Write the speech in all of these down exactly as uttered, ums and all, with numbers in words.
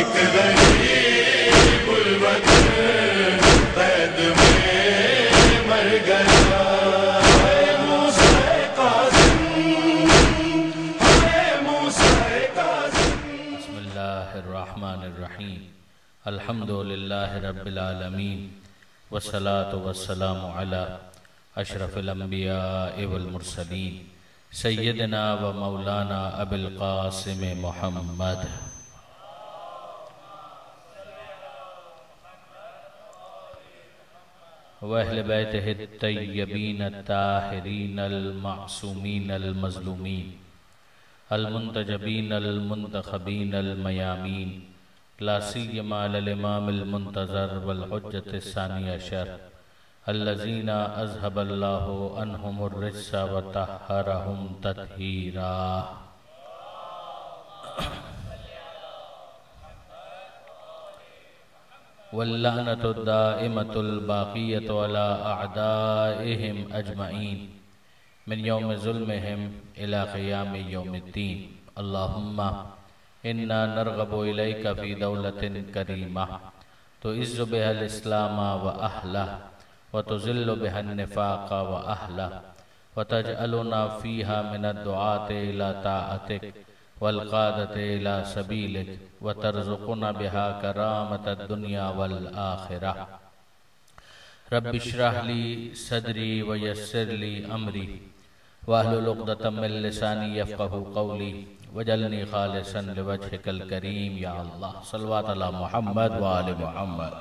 एक गरीबुल वतन कैद में मर गया। हाय मूसा काज़िम, हाय मूसा काज़िम। बिस्मिल्लाहिर्रहमानिर्रहीम। अल्हम्दुलिल्लाहि रब्बिल आलमीन वस्सलातु वस्सलामु अला अशरफिल अंबिया वल मुरसलीन सय्यदना व मौलाना अबुल क़ासिम मुहम्मद व अहले बैतिहि तय्यबीन ताहिरीन अल मासूमीन अल मज़लूमीन अल मुंतजबीन अल मुंतखबीन अल मयामीन ला सिय्यमा अल इमाम अल मुंतज़र वल हुज्जत अस्सानी अशर अल्लज़ीना अज़हबल्लाहु अन्हुमुर रिज्स व तहहरहुम तत्हीरा। वल्लअनतु दाइमतुल बाक़ियतु अला अअदाइहिम अजमईन मिन यौमि ज़ुल्मिहिम इला क़ियामि यौमिद्दीन। अल्लाहुम्मा इन्ना नरग़बु इलैका फ़ी दौलतिन करीमा तुइज़्ज़ु बिहल इस्लामा व अहला व तुज़िल्लु बिहन निफ़ाक़ा व अहला व तजअलुना फ़ीहा मिनद दुआति इला ताअतिक वल क़ादति इला सबीलिक व तरज़ुक़ुना बिहा करामतद दुनिया वल आख़िरह। रब्बि इश्रह ली सदरी व यस्सिर ली अमरी वाहलुल उक़दतम मिन लिसानी यफ़क़हू क़ौली वजअलनी ख़ालिसन लिवजहिकल करीम। या अल्लाह सल्लल्लाहु अला मुहम्मद व आलि मुहम्मद।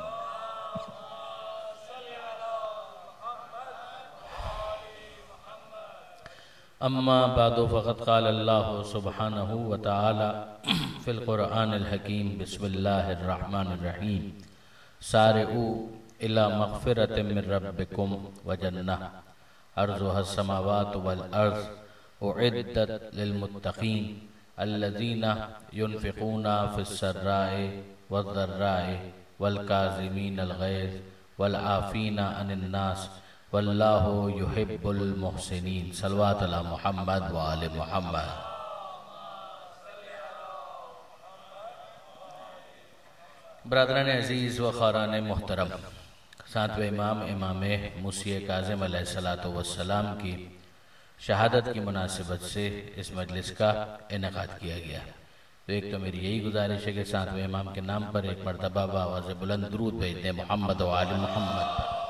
अम्मा बादु फ़क़द क़ाल अल्लाहु सुब्हानहु व तआला फ़िल क़ुरआनिल हकीम बिस्मिल्लाहिर रहमानिर रहीम। सारिऊ इला मग़फ़िरतिम मिन रब्बिकुम व जन्नह अर्ज़ुहस समावातु वल अर्ज़ उइद्दत लिल मुत्तक़ीन अल्लज़ीना युनफ़िक़ूना फ़िस सर्राए वज़्ज़र्राए वल काज़िमीनल ग़ैज़ वल आफ़ीना अनिन नास वल्लाहु युहिब्बुल मुहसिनीन। सल्लल्लाहु अला मुहम्मद व आलि मुहम्मद। ब्रदरान अज़ीज़ व ख़ारान मोहतरम, सातवें इमाम इमाम मूसी काज़िम अलैहिस्सलातु वस्सलाम की शहादत की मुनासिबत से इस मजलिस का इनेकाद किया गया। तो एक तो मेरी यही गुजारिश है कि सातवें इमाम के नाम पर एक मरतबा आवाज़ बुलंद दुरूद भेज दें मोहम्मद व आलि मोहम्मद।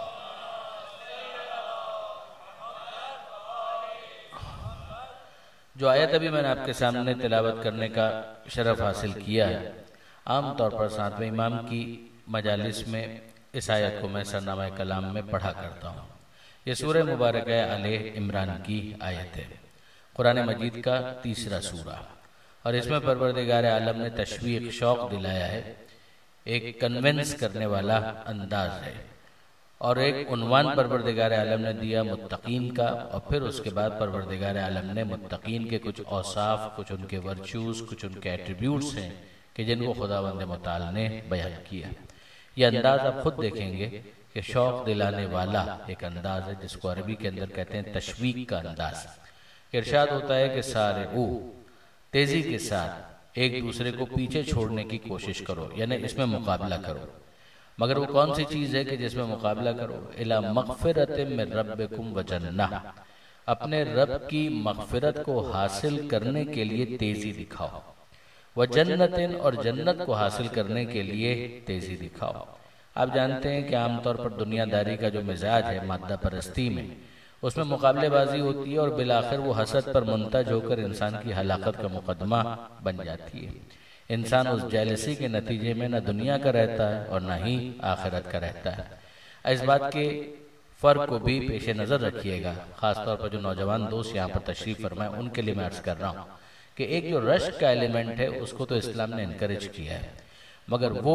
जो आयत अभी मैंने आपके सामने तिलावत करने का शरफ हासिल किया है, आम तौर पर सातवें इमाम की मजालिस में इस आयत को मैं सरनामा कलाम में पढ़ा करता हूँ। ये सूरह मुबारक आले इमरान की आयत है, कुरान मजीद का तीसरा सूरा, और इसमें परवरदिगार आलम ने तशवीक शौक दिलाया है, एक कन्विंस करने वाला अंदाज है, और एक उन्वान परवरदिगार आलम ने दिया मुत्तकीन का, और फिर उसके बाद परवरदिगार आलम ने मुत्तकीन के कुछ औसाफ, कुछ उनके वर्च्यूज, कुछ उनके एट्रीब्यूट्स हैं कि जिनको खुदावंद मुताल ने बयान किया। यह अंदाज आप खुद देखेंगे कि शौक दिलाने वाला एक अंदाज है, जिसको अरबी के अंदर कहते हैं तशवीक का अंदाज। इरशाद होता है कि सारे ओ तेजी के साथ एक दूसरे को पीछे छोड़ने की कोशिश करो, यानी इसमें मुकाबला करो। मगर वो कौन सी चीज है कि जिसमें मुकाबला करो? इला मग़फ़िरतिम मिन रब्बिकुम व जन्नह, अपने रब की मग़फ़िरत को हासिल करने के लिए तेजी दिखाओ, व जन्नतिन, और जन्नत को हासिल करने के लिए तेजी दिखाओ। आप जानते हैं कि आमतौर पर दुनियादारी का जो मिजाज है मादा परस्ती में, उसमें मुकाबलेबाजी होती है और बिलाखिर वो हसद पर मुंतज होकर इंसान की हलाकत का मुकदमा बन जाती है। इंसान उस जेलसी के नतीजे में न दुनिया का रहता है और न ही आखिरत का रहता है। इस बात के फ़र्क को भी पेश नज़र रखिएगा, ख़ासतौर पर जो नौजवान दोस्त यहाँ पर तशरीफ़ फरमाए उनके लिए मैं अर्ज़ कर रहा हूँ कि एक जो रश्क का एलिमेंट है उसको तो इस्लाम ने इनकरेज किया है, मगर वो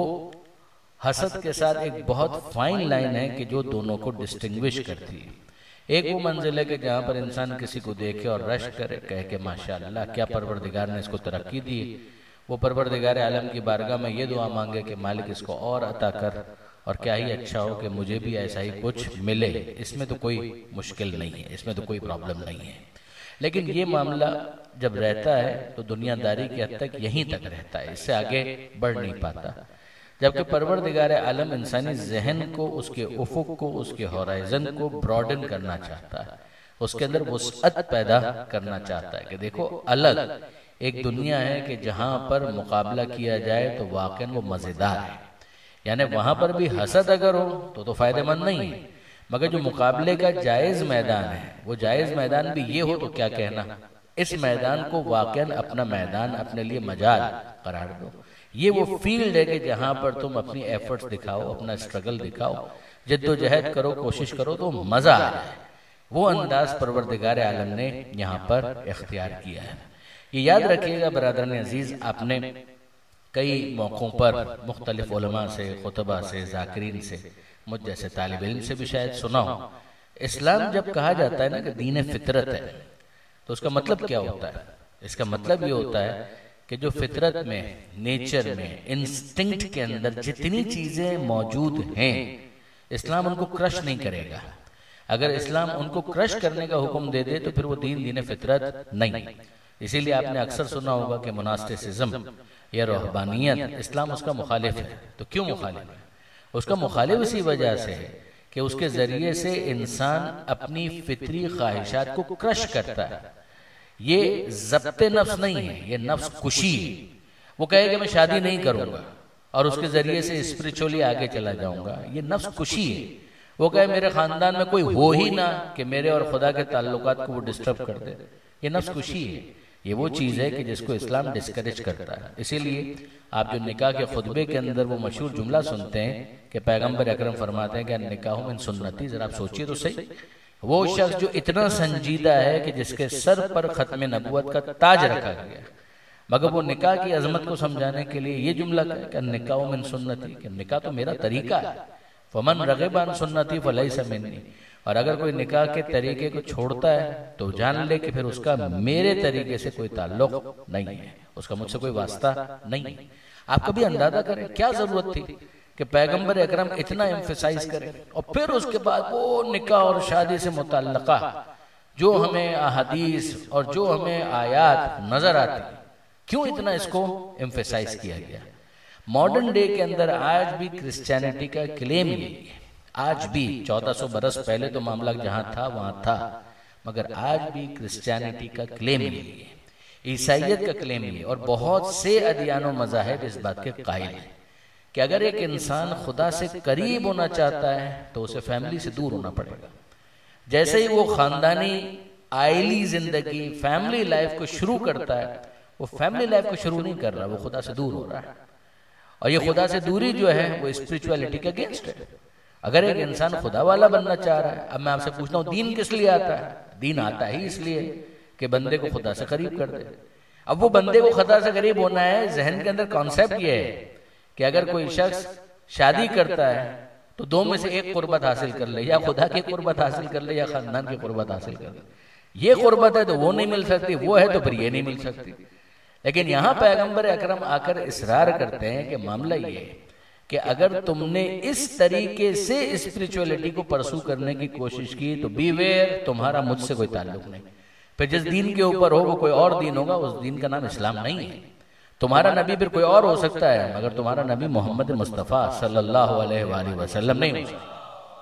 हसद के साथ एक बहुत फाइन लाइन है कि जो दोनों को डिस्टिंग्विश करती है। एक वो मंजिल है कि जहाँ पर इंसान किसी को देखे और रश्क करे, कहे कि माशाअल्लाह क्या परवरदिगार ने इसको तरक्की दी। वो परवरदिगार आलम की बारगाह में ये दुआ मांगे कि मालिक इसको और अता कर, और क्या ही अच्छा हो कि मुझे भी ऐसा ही कुछ मिले। इसमें तो कोई मुश्किल नहीं है, इसमें तो कोई प्रॉब्लम नहीं है। लेकिन ये मामला जब रहता है तो दुनियादारी की हद तक यहीं तक रहता है, इससे आगे बढ़ नहीं पाता। जबकि परवरदिगार आलम इंसानी जहन को, उसके उफुक को, उसके होराइजन को ब्रॉडन करना चाहता है, उसके अंदर वुसअत पैदा करना चाहता है कि देखो अलग एक दुनिया है कि जहां पर मुकाबला किया जाए तो वाकई वो मजेदार है, यानी वहां पर भी हसद अगर हो तो तो फायदेमंद नहीं है, मगर जो मुकाबले का जायज मैदान है वो जायज मैदान भी ये हो तो क्या कहना, इस मैदान को वाकई अपना मैदान, अपने लिए मजाल करार दो। ये वो फील्ड है कि जहां पर तुम अपनी एफर्ट्स दिखाओ, अपना स्ट्रगल दिखाओ, जद्दोजहद करो, कोशिश करो तो मजा आ जाए। वो अंदाज परवरदिगार आलम ने यहाँ पर इख्तियार किया है। ये याद रखिएगा बरादरान अजीज, आपने कई मौक़ों पर मुख्तलिफ उलमा से, खुतबा से, जाकिरीन से, मुझ जैसे तालिब इल्म से भी शायद सुना हो, इस्लाम जब कहा जाता है ना कि दीन फितरत है, तो उसका मतलब क्या होता है? इसका मतलब ये होता है कि जो फितरत में, नेचर में, इंस्टिंक्ट के अंदर जितनी चीजें मौजूद हैं, इस्लाम उनको क्रश नहीं करेगा। अगर इस्लाम उनको क्रश करने का हुक्म दे दे तो फिर वो दीन दीन फितरत नहीं। इसीलिए आपने अक्सर सुना होगा कि मोनास्टिसिज्म या रूहबानियत, इस्लाम उसका मुखालिफ है। तो क्यों मुखालिफ है? उसका मुखालिफ इसी वजह से है कि उसके जरिए से इंसान अपनी फितरी ख्वाहिशात को क्रश करता है। ये ज़ब्ते नफ्स नहीं है, ये नफ्स कुशी है। वो कहे कि मैं शादी नहीं करूंगा और उसके जरिए से स्पिरिचुअली आगे चला जाऊंगा, ये नफ्स कुशी है। वो कहे मेरे खानदान में कोई हो ही ना कि मेरे और खुदा के ताल्लुकात को वो डिस्टर्ब कर दे, ये नफ्स कुशी है। ये वो चीज़ है कि जिसको इस्लाम डिस्करेज करता है। इसीलिए आप जो निकाह के खुतबे के अंदर वो मशहूर जुमला सुनते हैं कि पैगंबर अकरम फरमाते हैं कि निकाह मिन सुन्नती, जरा आप सोचिए तो सही, वो शख्स जो इतना संजीदा है कि जिसके सर पर खत्म नबुवत का ताज रखा गया, मगर वो निकाह की अजमत को समझाने के लिए ये जुमला कि निकाह मिन सुन्नती, कि निकाह तो मेरा तरीका है, फमन रग़िब अन सुन्नती फलैसा मिन्नी। और अगर कोई निकाह के तरीके को छोड़ता है तो जान ले कि फिर उसका मेरे तरीके से कोई ताल्लुक नहीं है, उसका मुझसे कोई वास्ता नहीं है। आप कभी अंदाजा करें क्या जरूरत थी कि पैगंबर अकरम इतना एम्फेसाइज करें, और फिर उसके बाद वो निकाह और शादी से मुतल्लका जो हमें अहादीस और जो हमें आयात नजर आती, क्यों इतना इसको एम्फेसाइज किया गया? मॉडर्न डे के अंदर आज भी क्रिश्चियनिटी का क्लेम यही है, आज भी चौदह सौ बरस पहले तो मामला जहां था वहां था, मगर आज भी क्रिश्चियनिटी का क्लेम यही है, ईसाइयत का क्लेम यही है, और बहुत से अदियान व मज़ाहिब इस बात के कायल हैं कि अगर एक इंसान खुदा से करीब होना चाहता है तो उसे फैमिली से दूर होना पड़ेगा। जैसे ही वो खानदानी आयली जिंदगी, फैमिली लाइफ को शुरू करता है, वो फैमिली लाइफ को शुरू नहीं कर रहा, वो खुदा से दूर हो रहा है। और ये खुदा से दूरी जो है वो स्पिरिचुअलिटी के अगेंस्ट है। अगर एक इंसान खुदा वाला बनना चाह रहा है, अब मैं आपसे पूछता हूँ दीन किस लिए आता है? दीन आता ही इसलिए कि बंदे को खुदा से करीब कर दे। अब वो बंदे को खुदा से करीब होना है, जहन के अंदर कॉन्सेप्ट ये है कि अगर कोई शख्स शादी करता है तो दो में से एक कुर्बत हासिल कर ले, या खुदा की कुर्बत हासिल कर ले या खानदान की कुर्बत हासिल कर ले। ये कुर्बत है तो वो नहीं मिल सकती, वो है तो फिर ये नहीं मिल सकती। लेकिन यहाँ पैगंबर अकरम आकर इसरार करते हैं कि मामला ये है कि अगर तुमने इस तरीके से स्पिरिचुअलिटी को परसू करने की कोशिश की तो बीवेयर, तुम्हारा मुझसे कोई ताल्लुक नहीं। फिर जिस दीन के ऊपर हो वो कोई और दीन होगा, उस दीन का नाम इस्लाम नहीं है। तुम्हारा नबी फिर कोई और हो सकता है, मगर तुम्हारा नबी मोहम्मद मुस्तफ़ा सल्लल्लाहु अलैहि वसल्लम नहीं हो सकता।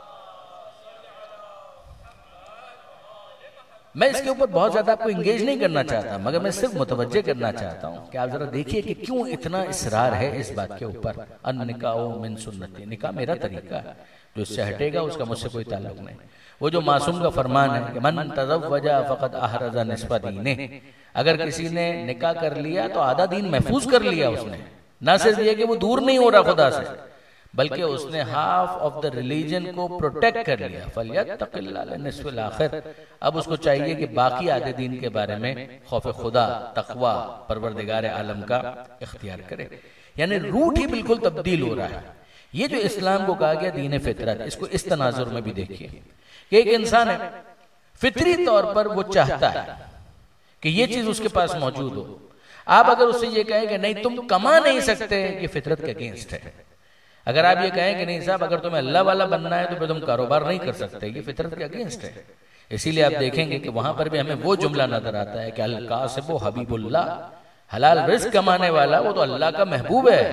मैं इसके ऊपर बहुत ज्यादा आपको इंगेज नहीं करना चाहता, मगर मैं सिर्फ मुतवज्जे करना चाहता हूँ कि आप जरा देखिए कि क्यों इतना इसरार है इस बात के ऊपर, अन निकाह मिन सुन्नती, निकाह मेरा तरीका है, जो इससे हटेगा उसका मुझसे कोई ताल्लुक नहीं। वो जो मासूम का फरमान है कि मन तज़व्वजा फ़क़द अहरज़ा निस्फ़ दीने, अगर किसी ने निकाह कर लिया तो आधा दीन महफूज कर लिया उसने। ना सिर्फ ये कि वो दूर नहीं हो रहा खुदा से, बल्कि उसने हाफ ऑफ द रिलीजन को प्रोटेक्ट कर लिया। फलियत्तक़िल्लाह निस्फ़िल आखिर, अब उसको चाहिए कि बाकी आधे दीन के बारे में खौफ खुदा, तक़वा, परवरदिगार आलम का इख्तियार करे। यानी रूट ही बिल्कुल तब्दील हो रहा है। ये जो इस्लाम को कहा गया दीन फितरत, इसको इस तनाजुर में भी देखिए कि एक इंसान है, फितरी तौर पर वो चाहता है कि ये चीज उसके पास मौजूद हो। आप अगर उससे ये कहें कि नहीं तुम कमा नहीं सकते, ये फितरत के अगेंस्ट है। अगर आप ये कहें कि नहीं साहब अगर तुम्हें अल्लाह वाला बनना है तो फिर तुम कारोबार नहीं कर सकते, ये फितरत के अगेंस्ट है। इसीलिए आप देखेंगे कि वहां पर भी हमें वो जुमला नजर आता है कि अल-कासिबु हबीबुल्लाह, हलाल रिस्क कमाने वाला वो तो अल्लाह का महबूब है।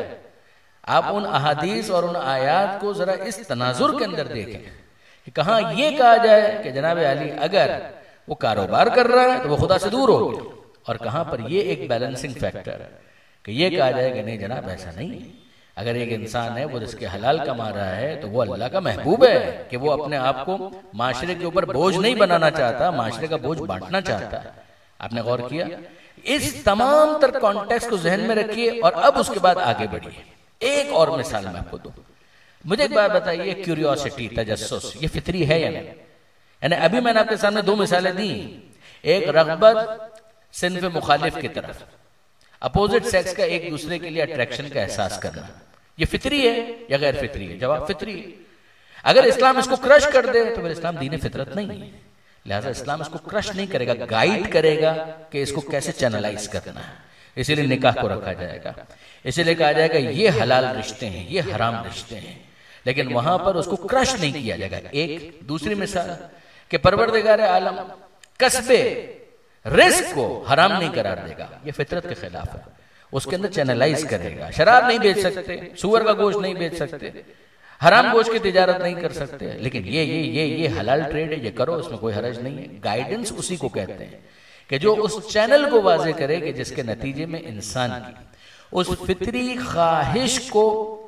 आप उन अहादीस और उन आयात को जरा इस तनाजुर के अंदर देखें कि कहाँ ये कहा जाए कि जनाब अली अगर वो कारोबार कर रहा है तो वो खुदा से दूर हो गया, और कहाँ पर ये एक बैलेंसिंग फैक्टर है कि ये कहा जाए कि नहीं जनाब ऐसा नहीं है। अगर एक इंसान है वो जिसके हलाल कमा रहा है तो वो अल्लाह का महबूब है कि वो अपने आप को माशरे के ऊपर बोझ नहीं बनाना चाहता, माशरे का बोझ बांटना चाहता है। आपने गौर किया? इस तमाम तर कॉन्टेक्स्ट को जहन में रखिए और अब उसके बाद आगे बढ़िए। एक और मिसाल मैं आपको दूं। मुझे एक बात बताइए, क्यूरियोसिटी, तजस्सुस, ये फितरी है या नहीं? यानी अभी मैंने आपके सामने दो मिसालें दी, एक रग़बत सिन्फ़ मुखालिफ की तरफ, अपोजिट सेक्स का एक दूसरे के लिए अट्रैक्शन का एहसास करना, ये फितरी है या गैर फितरी है? जवाब फितरी है। अगर इस्लाम इसको क्रश कर दे तो फिर इस्लाम दीन फितरत नहीं है। लिहाजा इस्लाम इसको क्रश नहीं करेगा, गाइड करेगा कि इसको कैसे चैनलाइज करना है। इसीलिए निकाह को रखा जाएगा, इसीलिए कहा जाएगा ये हलाल रिश्ते हैं, ये हराम रिश्ते हैं, लेकिन वहां पर उसको क्रश नहीं किया जाएगा। एक दूसरी मिसाल कि परवरदिगार आलम कसबे रिस्क को हराम नहीं करार देगा, ये फितरत के खिलाफ है। उसके अंदर चैनलाइज करेगा। शराब नहीं बेच सकते, सुअर का गोश्त नहीं बेच सकते, हराम गोश्त की तिजारत नहीं कर सकते, लेकिन ये ये ये ये हलाल ट्रेड है, ये करो, इसमें कोई हरज नहीं है। गाइडेंस उसी को कहते हैं कि जो उस चैनल को वाजे करे कि जिसके नतीजे में इंसान की उस फितरी ख्वाहिश को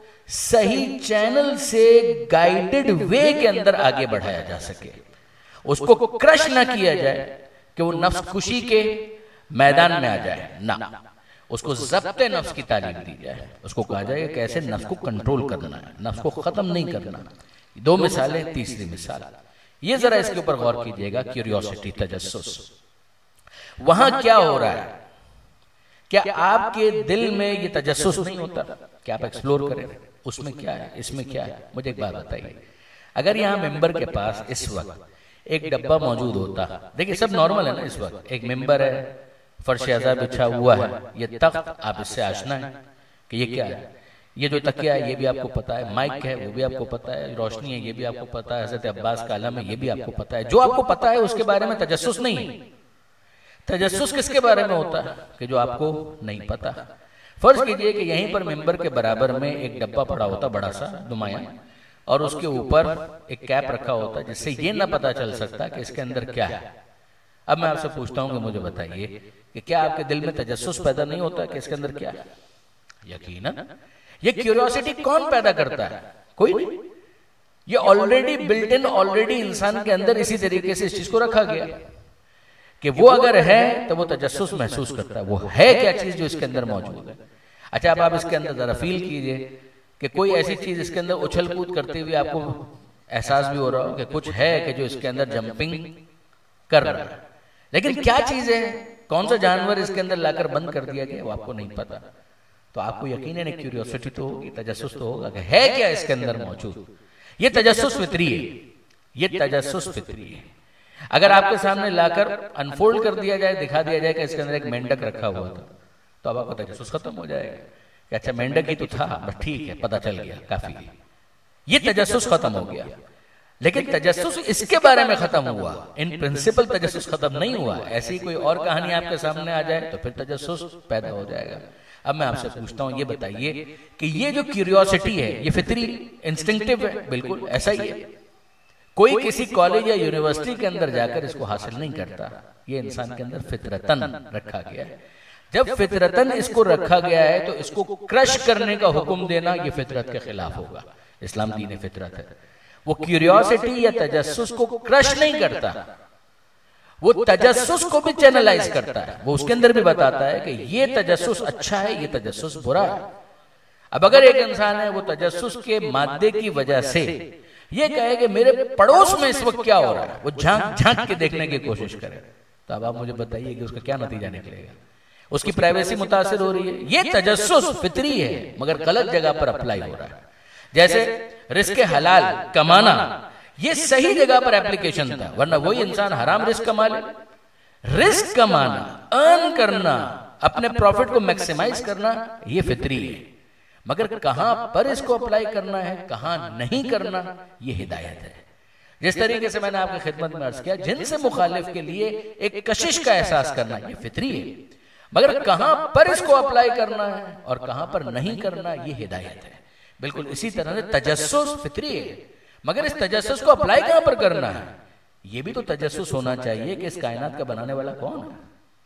सही चैनल से गाइडेड वे के अंदर आगे बढ़ाया जा सके, उसको क्रश ना किया जाए कि वो नफ्स कुशी के मैदान में आ जाए, ना, उसको ज़ब्ते नफ्स की तालीम दी जाए, उसको कहा जाए कैसे नफ्स को कंट्रोल करना है, नफ्स को खत्म नहीं करना। दो मिसालें। तीसरी मिसाल, ये जरा इसके ऊपर गौर कीजिएगा, क्यूरियोसिटी, तजस्सुस। वहां क्या हो रहा है? क्या आपके दिल में ये तजस्सुस नहीं होता? क्या आप एक्सप्लोर करें उसमें क्या है, इसमें क्या है? मुझे एक बात बताइए, अगर यहाँ मेंबर के पास इस वक्त एक डब्बा मौजूद होता, देखिए सब नॉर्मल है ना, इस वक्त एक मेंबर है, फर्श अज़ा बिछा हुआ है, ये तख्त, आप इससे आशना है कि ये क्या है, ये जो तकिया है ये भी आपको पता है, माइक है वो भी आपको पता है, रोशनी है ये भी आपको पता है, हज़रत अब्बास का आलम है ये भी आपको पता है। जो आपको पता है उसके बारे में तजस्सुस नहीं है। तजस्सुस किसके बारे में होता है कि जो आपको नहीं पता। फर्ज कीजिए कि यहीं पर मेंबर के बराबर में एक डब्बा पड़ा होता, बड़ा सा नुमाया, और उसके ऊपर एक कैप रखा होता जिससे ये ना पता चल सकता कि इसके अंदर क्या है। अब मैं आपसे पूछता हूं कि मुझे बताइए कि क्या आपके दिल में तजस्सुस पैदा नहीं होता कि इसके अंदर क्या है? यकीनन। ये क्यूरियोसिटी कौन पैदा करता है? कोई नहीं। ये ऑलरेडी बिल्ट इन, ऑलरेडी इंसान के अंदर इसी तरीके से इस चीज को रखा गया कि वो अगर है तो वो तजस्सुस महसूस करता है, वो है क्या चीज जो इसके अंदर मौजूद है। अच्छा, अब आप इसके अंदर जरा फील कीजिए कि कोई ऐसी चीज इसके अंदर उछल कूद करते हुए आपको एहसास भी हो रहा हो कि कुछ है कि जो इसके अंदर जंपिंग कर रहा है, लेकिन क्या चीज है, कौन सा जानवर इसके अंदर लाकर बंद कर दिया गया वो आपको नहीं पता। तो आपको यकीनन एक क्यूरियोसिटी तो होगी, तजस्सुस तो होगा कि है क्या इसके अंदर मौजूद। ये तजस्सुस फितरी है, ये तजस्सुस फितरी है। अगर आपके सामने लाकर अनफोल्ड कर दिया जाए, दिखा दिया जाए कि इसके अंदर एक मेंढक रखा हुआ था, तो अब आपका तजस्सुस खत्म हो जाएगा कि अच्छा मेंढक ही तो था, बस ठीक है, पता चल गया, काफी। ये तजस्सुस खत्म हो गया। लेकिन तजस्सुस इसके बारे में खत्म हुआ, इन प्रिंसिपल तजस्सुस खत्म नहीं हुआ। ऐसी कोई और कहानी आपके सामने आ जाए तो फिर तजस्सुस पैदा हो जाएगा। अब मैं आपसे पूछता हूं, ये बताइए कि ये जो क्यूरियोसिटी है ये फितरी, इंस्टिंक्टिव है? बिल्कुल ऐसा ही है। कोई किसी कॉलेज या यूनिवर्सिटी के अंदर जाकर इसको हासिल नहीं करता, ये इंसान के अंदर फितरतन रखा गया है। जब फितरतन इसको रखा गया है तो इसको क्रश करने का हुक्म देना ये फितरत के खिलाफ होगा। इस्लाम दीन फितरत है। वो क्यूरियोसिटी या तजस्सुस को क्रश नहीं करता, वो तजस्सुस को भी चैनलाइज करता है। वो उसके अंदर भी बताता है कि ये तजस्सुस अच्छा है, ये तजस्सुस बुरा है। अब अगर एक इंसान है वो तजस्सुस के मादे की वजह से ये कहे कि मेरे पड़ोस में इस वक्त क्या हो रहा है, वो झांक झांक के देखने की कोशिश करे, तो अब आप मुझे बताइए कि उसका क्या नतीजा निकलेगा। उसकी प्राइवेसी मुतासिर हो रही है। ये तजस्सुस फितरी है मगर गलत जगह पर अप्लाई हो रहा है। जैसे रिस्क हलाल कमाना, ये सही जगह पर एप्लीकेशन था, वरना वही इंसान हराम रिस्क कमा ले। रिस्क कमाना, अर्न करना, अपने प्रॉफिट को मैक्सिमाइज करना, ये फितरी है, मगर कहां पर इसको अप्लाई करना है, कहां नहीं करना, ये हिदायत है। जिस तरीके से मैंने आपकी खिदमत में अर्ज किया, जिनसे मुखालिफ के लिए एक कशिश का एहसास करना ये फितरी है, मगर कहां पर इसको अप्लाई करना है और कहां पर नहीं करना ये हिदायत है। बिल्कुल इसी तरह से तजस्सुस फितरी है, मगर इस तजस्सुस को अप्लाई कहां पर करना है, ये भी तो तजस्सुस होना चाहिए कि इस कायनात का बनाने वाला कौन है।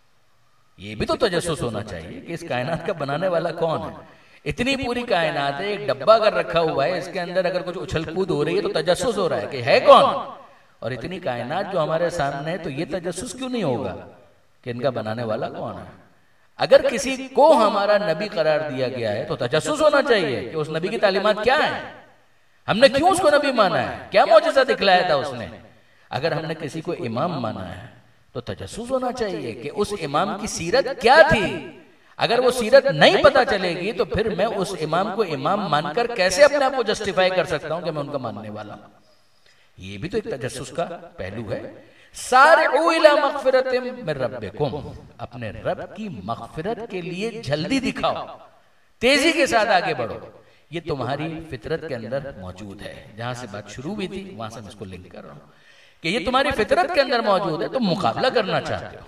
ये भी तो तजस्सुस होना चाहिए कि इस कायनात का बनाने वाला कौन है। इतनी पूरी कायनात है, एक डब्बा अगर रखा हुआ है, इसके अंदर अगर कुछ उछल कूद हो रही है तो तजस्सुस हो रहा है कि है कौन। और इतनी कायनात जो हमारे सामने है, तो ये तजस्सुस क्यों नहीं होगा कि इनका बनाने वाला कौन है। अगर किसी को हमारा नबी करार दिया गया है तो तजस्सुस होना चाहिए कि उस नबी की तालीमात क्या है, हमने क्यों उसको नबी माना है, क्या मौजज़ा दिखलाया था उसने। अगर हमने किसी को इमाम माना है तो तजस्सुस होना चाहिए कि उस इमाम की सीरत क्या थी। अगर वो सीरत नहीं पता चलेगी तो फिर मैं उस इमाम को इमाम मानकर कैसे अपने आप को जस्टिफाई कर सकता हूं कि मैं उनका मानने वाला हूं। ये भी तो एक तजस्सुस का पहलू है। सारिऊ इला मग़फ़िरतिम मिन रब्बिकुम, अपने रब की मग़फ़िरत के लिए जल्दी दिखाओ, तेजी के साथ आगे बढ़ो। ये तुम्हारी फितरत के अंदर मौजूद है। जहां से बात शुरू हुई थी वहां से मैं इसको लिंक कर रहा हूं कि ये तुम्हारी फितरत के अंदर मौजूद है। तुम मुकाबला करना चाहते हो,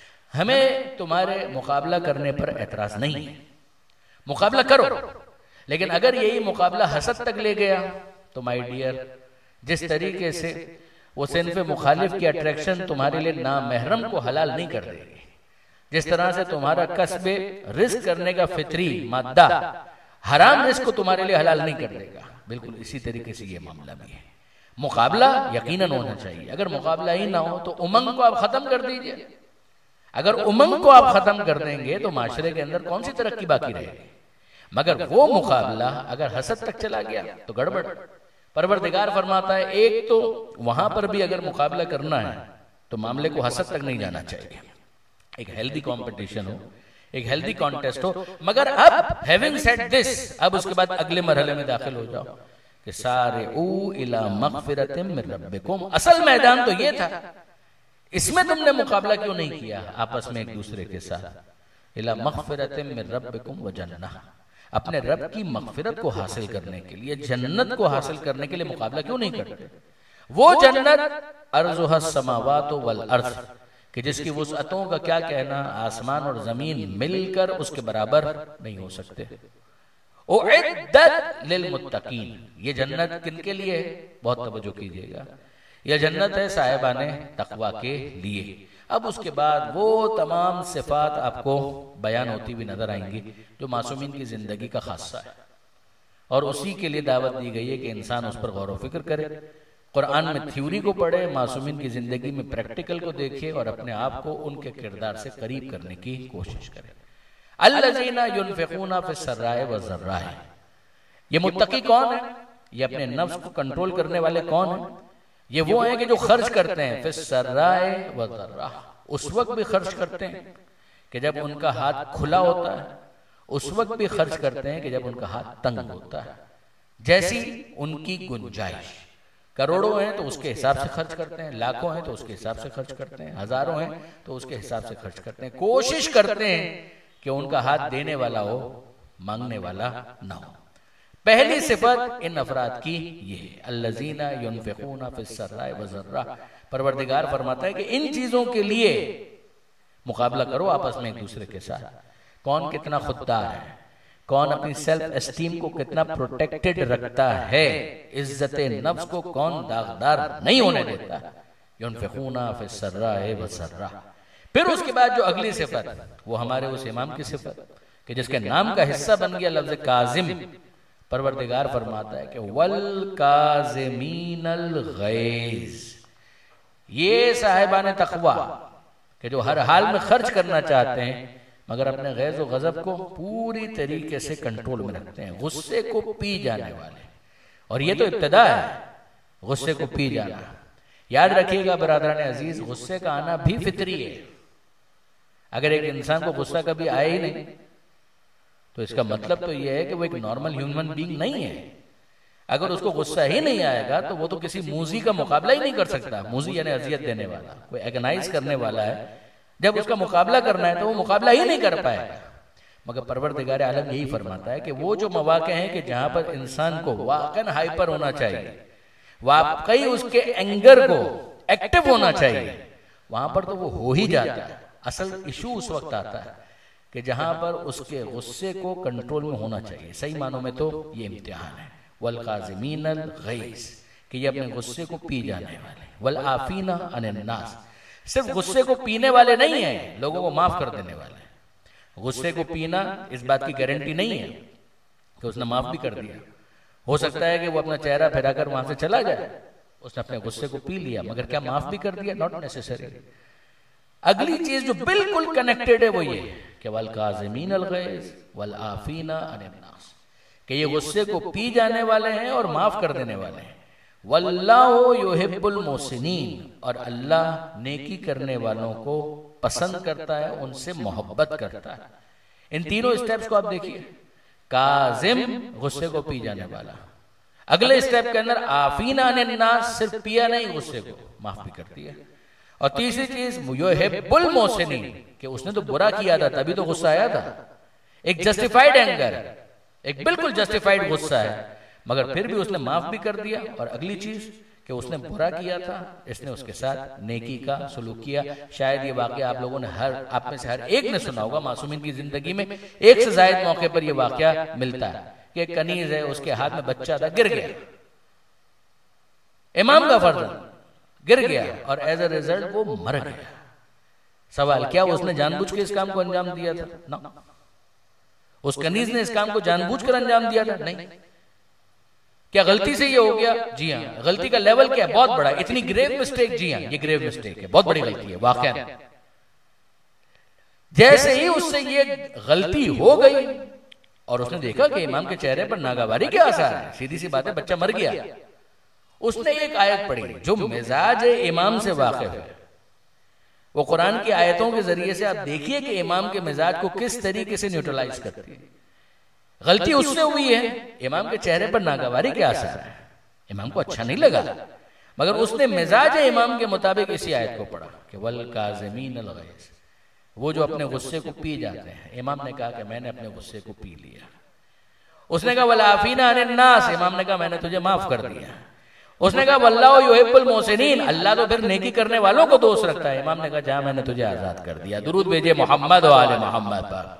हमें तुम्हारे मुकाबला करने पर एतराज नहीं है, मुकाबला करो। लेकिन अगर यही मुकाबला हसद तक ले गया तो माय डियर, जिस तरीके से वो सिन्फ मुखालिफ की अट्रैक्शन तुम्हारे लिए नामहरम को हलाल नहीं कर देगी, जिस तरह से तुम्हारा कसबे रिस्क करने का फितरी मादा हराम रिस्क को तुम्हारे लिए हलाल नहीं कर देगा, बिल्कुल इसी तरीके से ये मामला भी है। मुकाबला यकीनन होना चाहिए। अगर मुकाबला ही ना हो तो उमंग को आप खत्म कर दीजिए। अगर उमंग को आप खत्म कर देंगे तो माशरे के अंदर कौन सी तरक्की बाकी रहेगी। मगर वो मुकाबला अगर हसद तक चला गया तो गड़बड़। परवरदिगार फरमाता है एक तो वहां पर भी अगर मुकाबला करना है तो मामले को हसद तक नहीं जाना चाहिए, एक हेल्दी कंपटीशन हो, एक हेल्दी कॉन्टेस्ट हो। मगर अब हैविंग सेड दिस, अब उसके बाद अगले मरहले में दाखिल हो जाओ कि सारिऊ इला मग़फ़िरतिम मिन रब्बिकुम। असल मैदान तो ये था, इसमें तुमने मुकाबला क्यों नहीं किया आपस में एक दूसरे के साथ। इला मग़फ़िरतिम मिन रब्बिकुम व जन्नह, अपने रब की मग़फ़िरत को हासिल करने के लिए, जन्नत को हासिल करने के लिए मुकाबला क्यों नहीं करते। वो जन्नत अर्ज़ुहस समावातु वल अर्ज़, कि जिसकी वुसअतों का क्या कहना, आसमान और जमीन मिलकर उसके बराबर नहीं हो सकते। उइद्दत लिलमुत्तकीन, ये जन्नत किनके लिए है, बहुत तवज्जो कीजिएगा। यह जन्नत है साहिबाने तकवा के लिए। अब उसके बाद वो तमाम सिफात आपको बयान होती हुई नजर आएंगी जो मासूमीन की जिंदगी का खासा है, और उसी के लिए दावत दी गई है कि इंसान उस पर गौर व फिक्र करे, कुरान में थ्योरी को पढ़े, मासूमीन की जिंदगी में प्रैक्टिकल को देखे और अपने आप को उनके किरदार से करीब करने की कोशिश करे। अल्लज़ीना युनफ़िक़ूना फ़िस्सर्राए वज़र्राए, ये मुत्तकी कौन है, ये अपने नफ्स को कंट्रोल करने वाले कौन है। ये वो हैं कि जो खर्च करते हैं फ़िस्सर्राए वज़र्रा, उस वक्त भी खर्च करते हैं कि जब उनका हाथ खुला होता है, उस वक्त भी खर्च करते हैं कि जब उनका हाथ तंग होता है। जैसी उनकी गुंजाइश, करोड़ों हैं तो उसके हिसाब से खर्च करते हैं, लाखों हैं तो उसके हिसाब से खर्च करते हैं, हजारों हैं तो उसके हिसाब से खर्च करते हैं। कोशिश करते हैं कि उनका हाथ देने वाला हो, मांगने वाला ना हो। पहली सिफत इन अफराद की ये है, अल्लज़ीना युनफ़िक़ूना फ़िस्सर्राए वज़र्रा। परवरदिगार फरमाता है कि इन चीजों के लिए मुकाबला करो आपस में एक दूसरे के साथ। कौन कितना खुददार है, कौन अपनी सेल्फ एस्टीम को कितना प्रोटेक्टेड रखता है, इज्जत नफ्स को कौन दागदार नहीं होने देता। युनफ़िक़ूना फ़िस्सर्राए वज़र्रा। फिर उसके बाद जो अगली सिफत, वो हमारे उस इमाम की सिफत कि जिसके नाम का हिस्सा बन गया लफ्ज़ काज़िम। परवरदिगार फरमाता है कि वल काज़िमीनल गैज़, ये साहिबाने तक़वा कि जो हर हाल में खर्च करना चाहते हैं मगर अपने गैज़ व गज़ब को पूरी तरीके से कंट्रोल में रखते हैं, गुस्से को पी जाने वाले। और ये तो इब्तिदा है, गुस्से को पी जाना। याद रखिएगा बरादरान अजीज, गुस्से का आना भी फितरी है। अगर एक इंसान को गुस्सा कभी आए ही नहीं तो इसका मतलब तो यह है कि वो एक नॉर्मल ह्यूमन बीइंग नहीं है। अगर उसको गुस्सा ही नहीं आएगा तो वो तो किसी मूजी का मुकाबला ही नहीं कर सकता। मूजी यानी अजियत देने वाला, कोई एगनाइज करने वाला है, जब उसका मुकाबला करना है तो वो मुकाबला ही नहीं कर पाएगा। मगर परवरदिगार आलम यही फरमाता है कि वो जो मौके हैं कि जहां पर इंसान को वाकई हाइपर होना चाहिए, वाकई उसके एंगर को एक्टिव होना चाहिए, वहां पर तो वो हो ही जाता है। असल इशू उस वक्त आता है कि जहां पर उसके गुस्से को कंट्रोल में होना चाहिए। सही मानों में तो ये इम्तिहान है। वल काज़िमीनल गैज़, कि ये अपने गुस्से को पी जाने वाले, वल आफीना अनिन नास, सिर्फ गुस्से को पीने वाले नहीं है, लोगों को माफ कर देने वाले। गुस्से को पीना इस बात की गारंटी नहीं है कि उसने माफ भी कर दिया। हो सकता है कि वो अपना चेहरा फिराकर वहां से चला जाए, उसने अपने गुस्से को पी लिया, मगर क्या माफ भी कर दिया? Not necessary. अगली चीज जो बिल्कुल कनेक्टेड है वो ये कि वल काज़िमीनल गैज़ वल आफीना अनिन नास, कि ये गुस्से को पी जाने वाले हैं और माफ कर देने वाले हैं। वल्लाहु युहिब्बुल मुहसिनीन, और अल्लाह नेकी करने वालों को पसंद करता है, उनसे मोहब्बत करता है। इन तीनों स्टेप्स को आप देखिए। काजिम, गुस्से को पी जाने वाला। अगले स्टेप के अंदर आफीना अनिन नास, सिर्फ पिया नहीं, गुस्से को माफ भी करती है। और तीसरी चीज युहिब्बुल मुहसिनीन, कि उसने तो बुरा किया था तभी तो गुस्सा आया था। एक जस्टिफाइड एंगर, एक बिल्कुल जस्टिफाइड गुस्सा है, मगर फिर भी उसने माफ भी कर दिया। और अगली चीज कि उसने बुरा किया था, इसने उसके साथ नेकी का सलूक किया। शायद ये वाकया आप लोगों ने, हर आप में से हर एक ने सुना होगा। मासूमीन की जिंदगी में एक से ज्यादा मौके पर यह वाकया मिलता है कि एक कनीज है, उसके हाथ में बच्चा था, गिर गया, इमाम का फर्जंद गिर गया, और एज ए रिजल्ट वो मर गया। सवाल, क्या उसने जानबूझ के इस काम को अंजाम दिया था? ना, उस कनीज ने इस काम को जानबूझ कर अंजाम दिया था? नहीं। क्या गलती से ये हो गया? जी हाँ। गलती का लेवल क्या है? बहुत बड़ा। इतनी ग्रेव मिस्टेक? जी हाँ, ये ग्रेव मिस्टेक है, बहुत बड़ी गलती है वाकया। जैसे ही उससे ये गलती हो गई और उसने देखा कि इमाम के चेहरे पर नागवारी के आसार है, सीधी सी बात है, बच्चा मर गया, उसने एक आयत पढ़ी जो मिजाज इमाम से वाकिफ है। वो कुरान की आयतों के जरिए से आप देखिए कि इमाम के मिजाज को किस तरीके से न्यूट्रलाइज करती है। गलती उससे हुई है, इमाम के चेहरे पर नागवारी के आसार है, इमाम को अच्छा नहीं लगा, मगर उसने मिजाज इमाम के मुताबिक इसी आयत को पढ़ा कि वल काज़िमीनल गैज़, वो जो अपने गुस्से को पी जाते हैं। इमाम ने कहा कि मैंने अपने गुस्से को पी लिया। उसने कहा वल आफीना अनिन नास, इमाम ने कहा मैंने तुझे माफ कर दिया। उसने कहा वल्लाहु युहिब्बुल मुहसिनीन, अल्लाह तो फिर नेकी करने वालों को दोस्त रखता है। इमाम ने कहा जा, मैंने तुझे आजाद कर दिया। दुरूद भेजे मोहम्मद व आले मोहम्मद पर।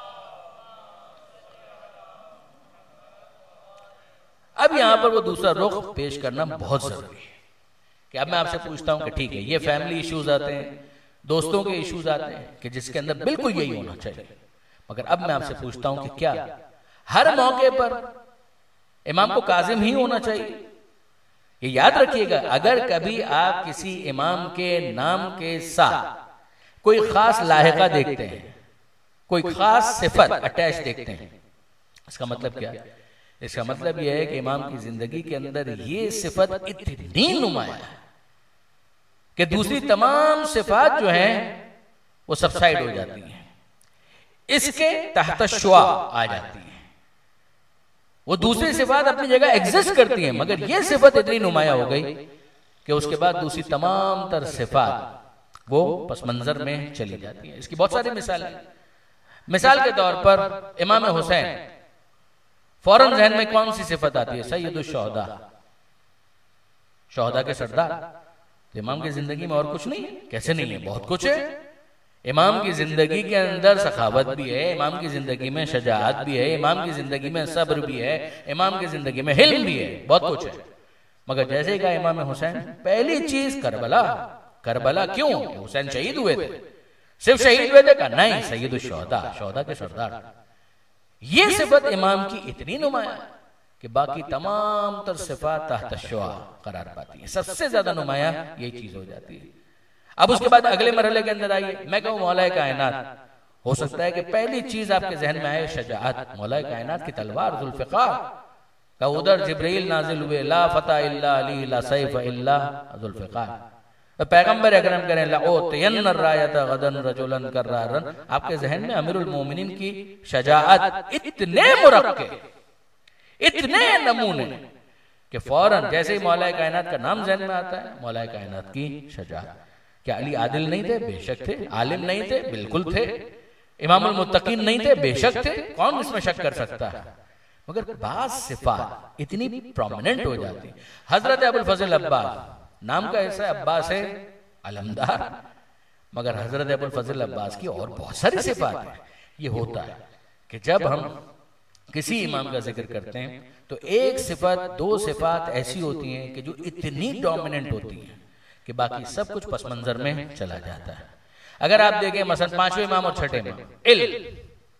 अब यहां पर वो दूसरा रुख पेश करना बहुत जरूरी है कि अब मैं आपसे पूछता हूं कि ठीक है, ये फैमिली इश्यूज आते हैं, दोस्तों के इश्यूज आते हैं कि जिसके अंदर बिल्कुल यही होना चाहिए, मगर अब मैं आपसे पूछता हूं कि क्या हर मौके पर इमाम को काजिम ही होना चाहिए? ये याद रखिएगा, अगर कभी आप किसी इमाम के नाम के साथ कोई खास लाहिका देखते हैं, कोई खास सिफत अटैच देखते हैं, इसका मतलब क्या है? इसका मतलब यह है कि इमाम की जिंदगी के अंदर ये सिफत इतनी नुमाया है कि दूसरी तमाम सिफात जो हैं वो सबसाइड हो जाती हैं, इसके तहत शुआ आ जाती है। वो दूसरी सिफात अपनी जगह एग्जिस्ट करती हैं, मगर ये सिफत इतनी नुमाया हो गई कि उसके बाद दूसरी तमाम तर सिफात वो पस मंजर में चली जाती हैं। इसकी बहुत सारी मिसाल है। मिसाल के तौर पर इमाम हुसैन, फौरन जहन में कौन सी सिफत आती है? सैयदुश शुहदा, शोहदा के सरदार। इमाम की जिंदगी में और कुछ नहीं है? कैसे नहीं है, बहुत कुछ है। इमाम की जिंदगी के अंदर सखावत भी है, इमाम की जिंदगी में शजाअत भी है, इमाम की जिंदगी में सब्र भी है, इमाम की जिंदगी में हिल्म भी है, बहुत कुछ है। मगर जैसे कहा इमाम हुसैन, पहली चीज करबला। करबला क्यों? हुसैन शहीद हुए थे, सिर्फ शहीद हुए थे? का नहीं, सैयदुश शुहदा, शोहदा के सरदार। ये सिफत इमाम की इतनी नुमाया कि बाकी तमाम तर सिफात तहत शुआ करार पाती है। सबसे ज्यादा नुमाया यही चीज हो जाती है। अब उसके बाद अगले मरहले के अंदर आइए, मैं कहूं मौलाए कायनात, हो सकता है कि पहली चीज आपके जहन में आए शजाअत। मौलाए कायनात की तलवार जुल्फिकार का उधर जिब्रील नाजिल हुए, ला फता इल्ला अली ला सैफ इल्ला जुल्फिकार। पैगंबर अकरम करें ला ओतयन्न रायत गदन रजुलन कर्रारन, आपके जहन में अमीरुल मोमिनीन की शजाअत इतने मुरक्के, इतने नमूने कि फौरन जैसे ही मौलाए कायनात का नाम जहन में आता है, मौलाए कायनात की शजाअत। क्या अली आदिल नहीं थे? बेशक थे। आलिम नहीं थे? बिल्कुल थे। इमामुल मुत्तकीन नहीं थे? बेशक थे। कौन इसमें शक कर सकता है? मगर बाज सिफात इतनी प्रोमिनेंट हो जाती। हजरत अबुल फजल अब्बास नाम का ऐसा अब्बास है अलमदार, मगर हजरत अबुल फजल अब्बास की और बहुत सारी सिफात है। ये होता है कि जब हम किसी इमाम का जिक्र करते हैं तो एक सिफत दो सिफात ऐसी होती हैं कि जो इतनी डोमिनेंट होती हैं कि बाकी सब कुछ पस मंजर में चला जाता है। अगर आप देखें मसलन पांचवें इमाम और छठे इमाम, इल्म,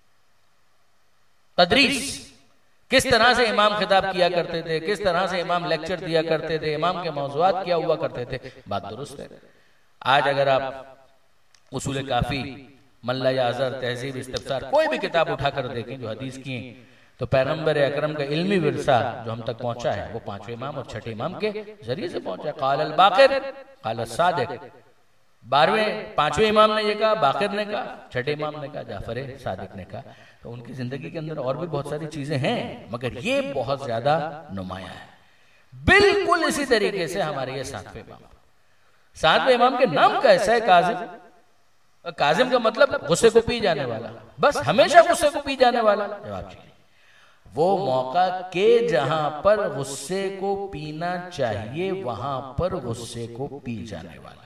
तदरीस, किस तरह से इमाम खिताब किया करते थे, किस तरह से इमाम लेक्चर दिया करते थे, इमाम के मौज़ूआत क्या हुआ करते थे, बात दुरुस्त है। आज अगर आप उसूल काफी, मल्ला याज़र, तहजीब, इस्तिफ्सार, कोई भी किताब उठाकर देखें जो हदीस की हैं, तो पैगंबर अकरम का इल्मी विरसा जो हम तक पहुंचा है वो पांचवें इमाम और छठे इमाम के जरिए से पहुंचा। क़ाल अल बाक़िर क़ाल अस सादिक़, बारहवें पांचवें इमाम ने ये कहा, बाक़िर ने कहा, छठे इमाम ने कहा, जाफर सादिक ने कहा। तो उनकी जिंदगी के अंदर और भी बहुत सारी चीजें हैं, मगर ये बहुत ज्यादा नुमाया है। बिल्कुल इसी तरीके से हमारे ये सातवें इमाम, सातवें इमाम के नाम का ऐसा है काजिम। काजिम का मतलब गुस्से को पी जाने वाला, बस हमेशा गुस्से को पी जाने वाला। जवाब वो मौका के जहां पर गुस्से को पीना चाहिए वहां पर गुस्से को पी जाने वाला,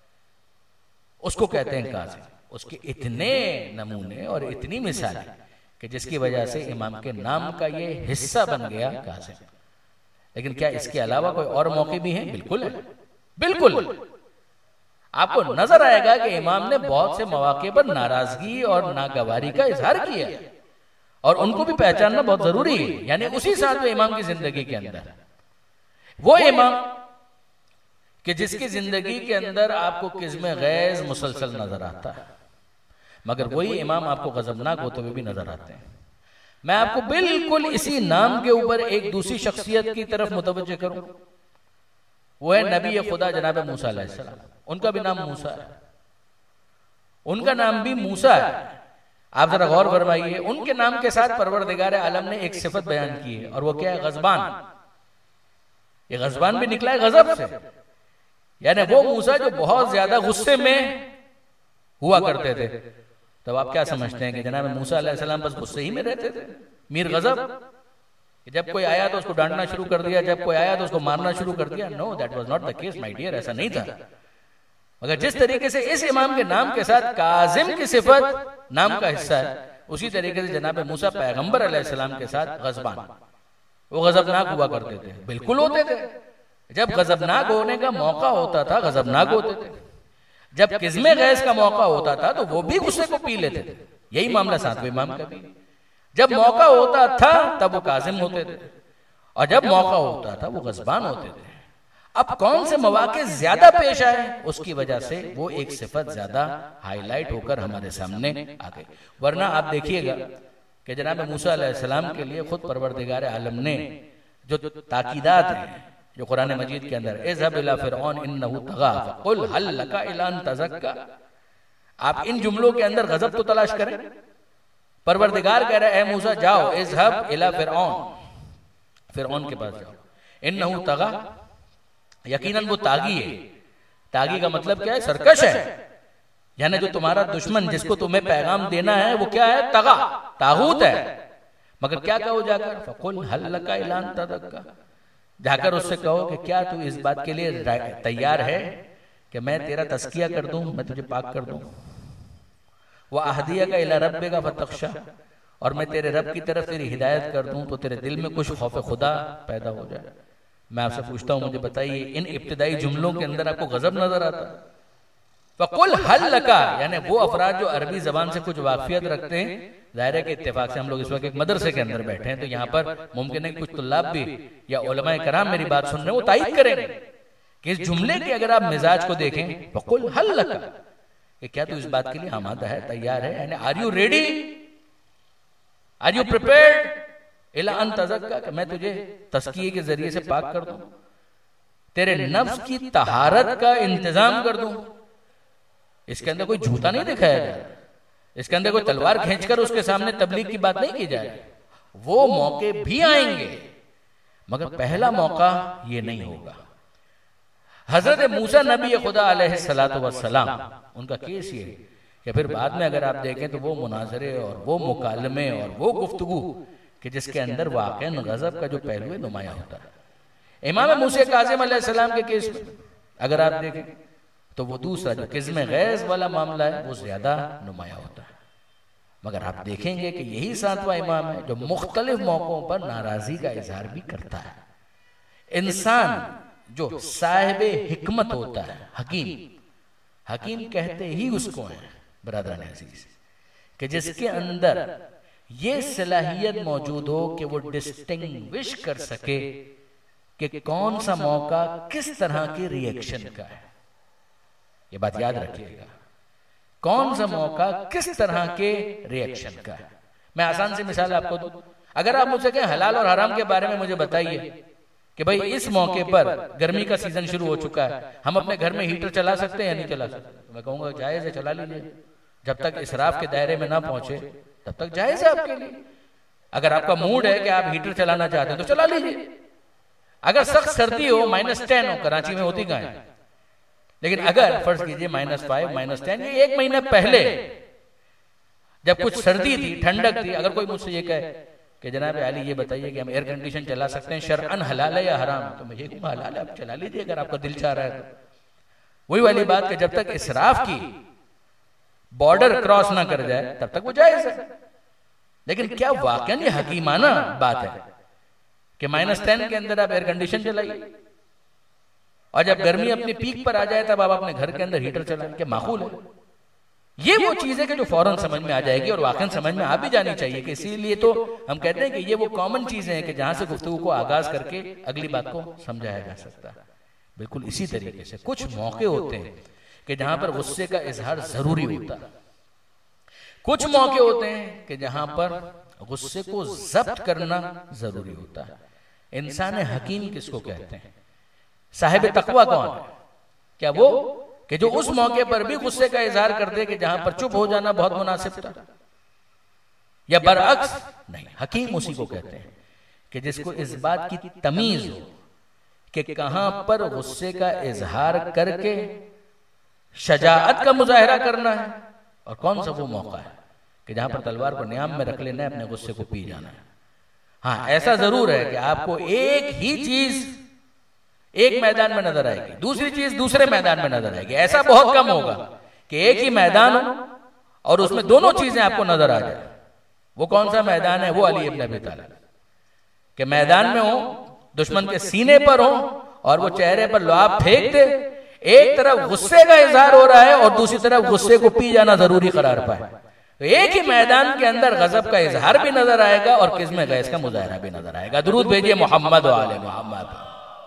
उसको कहते हैं काजिम। उसके इतने नमूने और इतनी मिसालें कि जिसकी वजह से इमाम के नाम का ये हिस्सा बन गया काजिम। लेकिन क्या इसके अलावा कोई और मौके भी हैं? बिल्कुल है, बिल्कुल। आपको नजर आएगा कि इमाम ने बहुत से मौके पर नाराजगी और नागवारी का इजहार किया है, और उनको भी पहचानना बहुत जरूरी है। यानी उसी सातवें इमाम की जिंदगी के अंदर वो इमाम कि जिसकी जिंदगी के अंदर आपको किस्म गैज मुसलसल नजर आता है, मगर वही इमाम आपको गजबनाक होते हुए भी नजर आते हैं। मैं आपको बिल्कुल इसी नाम के ऊपर एक दूसरी शख्सियत की तरफ मुतवज्जे करूं, वो है नबी खुदा जनाब मूसा अलैहिस्सलाम। उनका भी नाम मूसा है, उनका नाम भी मूसा है। आप जरा गौर फरमाइए, उनके नाम के साथ परवरदिगार आलम ने एक सिफत बयान की है, और वो क्या है? गजबान। ये गजबान भी निकला है गजब से, यानी वो मूसा जो बहुत ज्यादा गुस्से में हुआ करते थे। तब आप क्या समझते हैं कि जनाब मूसा अलैहिस्सलाम बस गुस्से ही में रहते थे, मीर गजब? जब कोई आया तो उसको डांटना शुरू कर दिया, जब कोई आया तो उसको मारना शुरू कर दिया? No, that was not the case my dear, ऐसा नहीं था। मगर जिस तरीके से इस इमाम के नाम के साथ काजिम की सिफत नाम का हिस्सा है, उसी तरीके से जनाब मूसा पैगंबर अलैहिस्सलाम के साथ गजबान, वो गजबनाक हुआ करते थे। बिल्कुल होते थे। जब गजबनाक होने का मौका होता था गजबनाक होते थे, जब किस्मे गैस का मौका होता था तो वो भी गुस्से को पी लेते थे। यही मामला सातवें इमाम का भी। जब मौका होता था तब वो काजिम होते थे, और जब मौका होता था वो गजबान होते थे। अब कौन से मौके ज्यादा पेश आए, उसकी वजह से वो एक सिफत ज्यादा हाईलाइट होकर हमारे सामने आ गई। वरना आप देखिएगा कि जनाब मूसा अलैहिस्सलाम के लिए खुद परवरदिगार आलम ने जो ताकीदात हैं जो कुरान मजीद के अंदर, इज़हब इला फिरऔन इन्नहु तग़ा फ़क़ुल हल लका इला अन तज़क्का, आप इन जुमलों के अंदर गजब तो तलाश करें। परवरदिगार कह रहा है, ए मूसा जाओ, इज़हब इला फिरऔन, फिरऔन के पास जाओ, इन्नहु तग़ा, यकीनन वो तागी है। तागी का मतलब क्या है? सरकश है। यानी जो तुम्हारा दुश्मन जिसको तुम्हें पैगाम देना है वो क्या है? तगा, तागूत है। मगर क्या कहो जाकर? फ़क़ुल हल लका इला अन तज़क्का, जाकर उससे कहो कि क्या तू इस बात के लिए तैयार है कि मैं तेरा तस्किया कर दूं, मैं तुझे पाक कर दूं। वह अहदिया का इला रब्बिका फतख्शा, और मैं तेरे रब की तरफ तेरी हिदायत कर दूं तो तेरे दिल में कुछ खौफ खुदा पैदा हो जाए। मैं आपसे पूछता हूं, मुझे बताइए इन इब्तिदाई जुमलों के अंदर आपको गजब नजर आता? फ़क़ुल हल लका, यानी वो अफराद जो अरबी जबान से कुछ वाक़ियत रखते हैं, ज़ाहिर है कि इत्तेफाक से हम लोग इस वक्त एक मदरसे के अंदर बैठे हैं, तो यहाँ पर मुमकिन है कि कुछ तुल्लाब भी या उलमाए कराम मेरी बात सुन रहे हैं, वो तायीद करेंगे कि इस जुमले के अगर आप मिजाज को देखें, फ़क़ुल हल लका, कि क्या तू इस बात के लिए आमादा है, तैयार है? यानी are you ready, are you prepared इला अन तज़क्का, कि मैं तुझे तस्किये के जरिए से पाक कर दूं, तेरे नफ्स की तहारत का इंतजाम कर दूं। इसके अंदर कोई झूठा नहीं दिखाया जा रहा, इसके अंदर कोई तलवार खींचकर उसके सामने तबलीग की बात नहीं की जा रही। वो मौके भी आएंगे, मगर पहला मौका ये नहीं होगा। हजरत मूसा नबी खुदा अलैहिस्सलातु वस्सलाम, उनका केस ये है कि फिर बाद में अगर आप देखें तो वो मुनाजरे और वो मुकालमे और वो गुफ्तगू कि जिसके अंदर वाक़ईन गज़ब का जो पहलू है नुमाया होता है। इमाम मूसा काज़िम अलैहिस्सलाम के केस में अगर आप देखें तो वो दूसरा जो किस्म गैज़ वाला मामला है वो ज्यादा नुमाया होता है। मगर आप देखेंगे कि यही सातवां इमाम है जो मुख्तलिफ मौकों पर नाराजगी का इजहार भी करता है। इंसान जो साहिब हिकमत होता है, हकीम, हकीम कहते ही उसको है बरादरान अजीज, कि जिसके अंदर ये सलाहियत मौजूद हो कि वो डिस्टिंग्विश कर सके कि कौन सा मौका किस तरह के रिएक्शन का है। ये बात याद रखिएगा, कौन सा मौका किस तरह के रिएक्शन का है। मैं आसान सी मिसाल आपको दूं। अगर आप मुझसे कहें हलाल और हराम के बारे में मुझे बताइए कि भाई इस मौके पर गर्मी का सीजन शुरू हो चुका है, हम अपने घर में हीटर चला सकते हैं या नहीं चला सकते? मैं कहूंगा जायज है, चला लीजिए। जब तक इसराफ के दायरे में ना पहुंचे तब तक जायज है आपके लिए। अगर आपका मूड है कि आप हीटर चलाना चाहते हैं तो चला लीजिए। अगर सख्त सर्दी हो, माइनस टेन हो, कराची में होती कहाँ है, लेकिन अगर फर्ज कीजिए माइनस फाइव माइनस टेन, ये एक महीने पहले जब कुछ सर्दी थी, ठंडक थी, अगर कोई मुझसे ये कहे कि जनाब अली ये बताइए कि हम एयर कंडीशन चला सकते हैं, शरअन हलाल है या हराम, तो मैं ये कहूँगा हलाल है, आप चला लीजिए अगर आपका दिल चाह रहा है तो। वही वाली बात कि जब तक इसराफ की बॉर्डर क्रॉस ना कर जाए तब तक वो जायज है। लेकिन क्या वाकई ये हकीमाना बात है कि माइनस टेन के अंदर आप एयर कंडीशन चलाइए और जब गर्मी अपनी पीक पर आ जाए तब आप अपने घर के अंदर हीटर चलाएं? क्या माकूल है? ये वो चीज है कि जो फौरन समझ में आ जाएगी और वाकई समझ में आ भी जानी चाहिए। कि इसीलिए तो हम कहते हैं कि ये वो कॉमन चीजें हैं कि जहां से गुफ्तगू को आगाज करके अगली बात को समझाया जा सकता है। बिल्कुल इसी तरीके से कुछ मौके होते हैं कि जहां पर गुस्से का इजहार जरूरी होता है, कुछ मौके होते हैं कि जहां पर गुस्से को जब्त करना जरूरी होता है। इंसान हकीम किसको कहते हैं? साहिब तकवा कौन है? क्या वो कि जो उस मौके पर भी गुस्से का इजहार कर दे कि जहां पर चुप हो जाना बहुत मुनासिब था, या बरअक्स? नहीं, हकीम उसी को कहते हैं कि जिसको इस बात की तमीज हो कि कहां पर गुस्से का इजहार करके शजाअत का मुजाहिरा करना है और कौन सा वो मौका है कि जहां पर तलवार को नियाम में रख लेना है, अपने गुस्से को पी जाना है। हाँ, ऐसा जरूर है कि आपको एक ही चीज एक मैदान में नजर आएगी, दूसरी चीज दूसरे मैदान में नजर आएगी। ऐसा बहुत कम होगा कि एक ही मैदान हो और उसमें दोनों चीजें आपको नजर आ जाए। वो कौन सा मैदान है? वो अली इब्न अबी तालिब के मैदान में हो, दुश्मन के सीने पर हो और वो चेहरे पर लुआब फेंक दे। एक तरफ गुस्से का इजहार हो रहा है और दूसरी तरफ गुस्से को पी जाना जरूरी करार पाए। तो एक ही मैदान के अंदर गजब का इजहार भी नजर आएगा और किस्म गैस का मुजाहिरा भी नजर आएगा। दुरूद भेजिए मोहम्मद व आले मोहम्मद।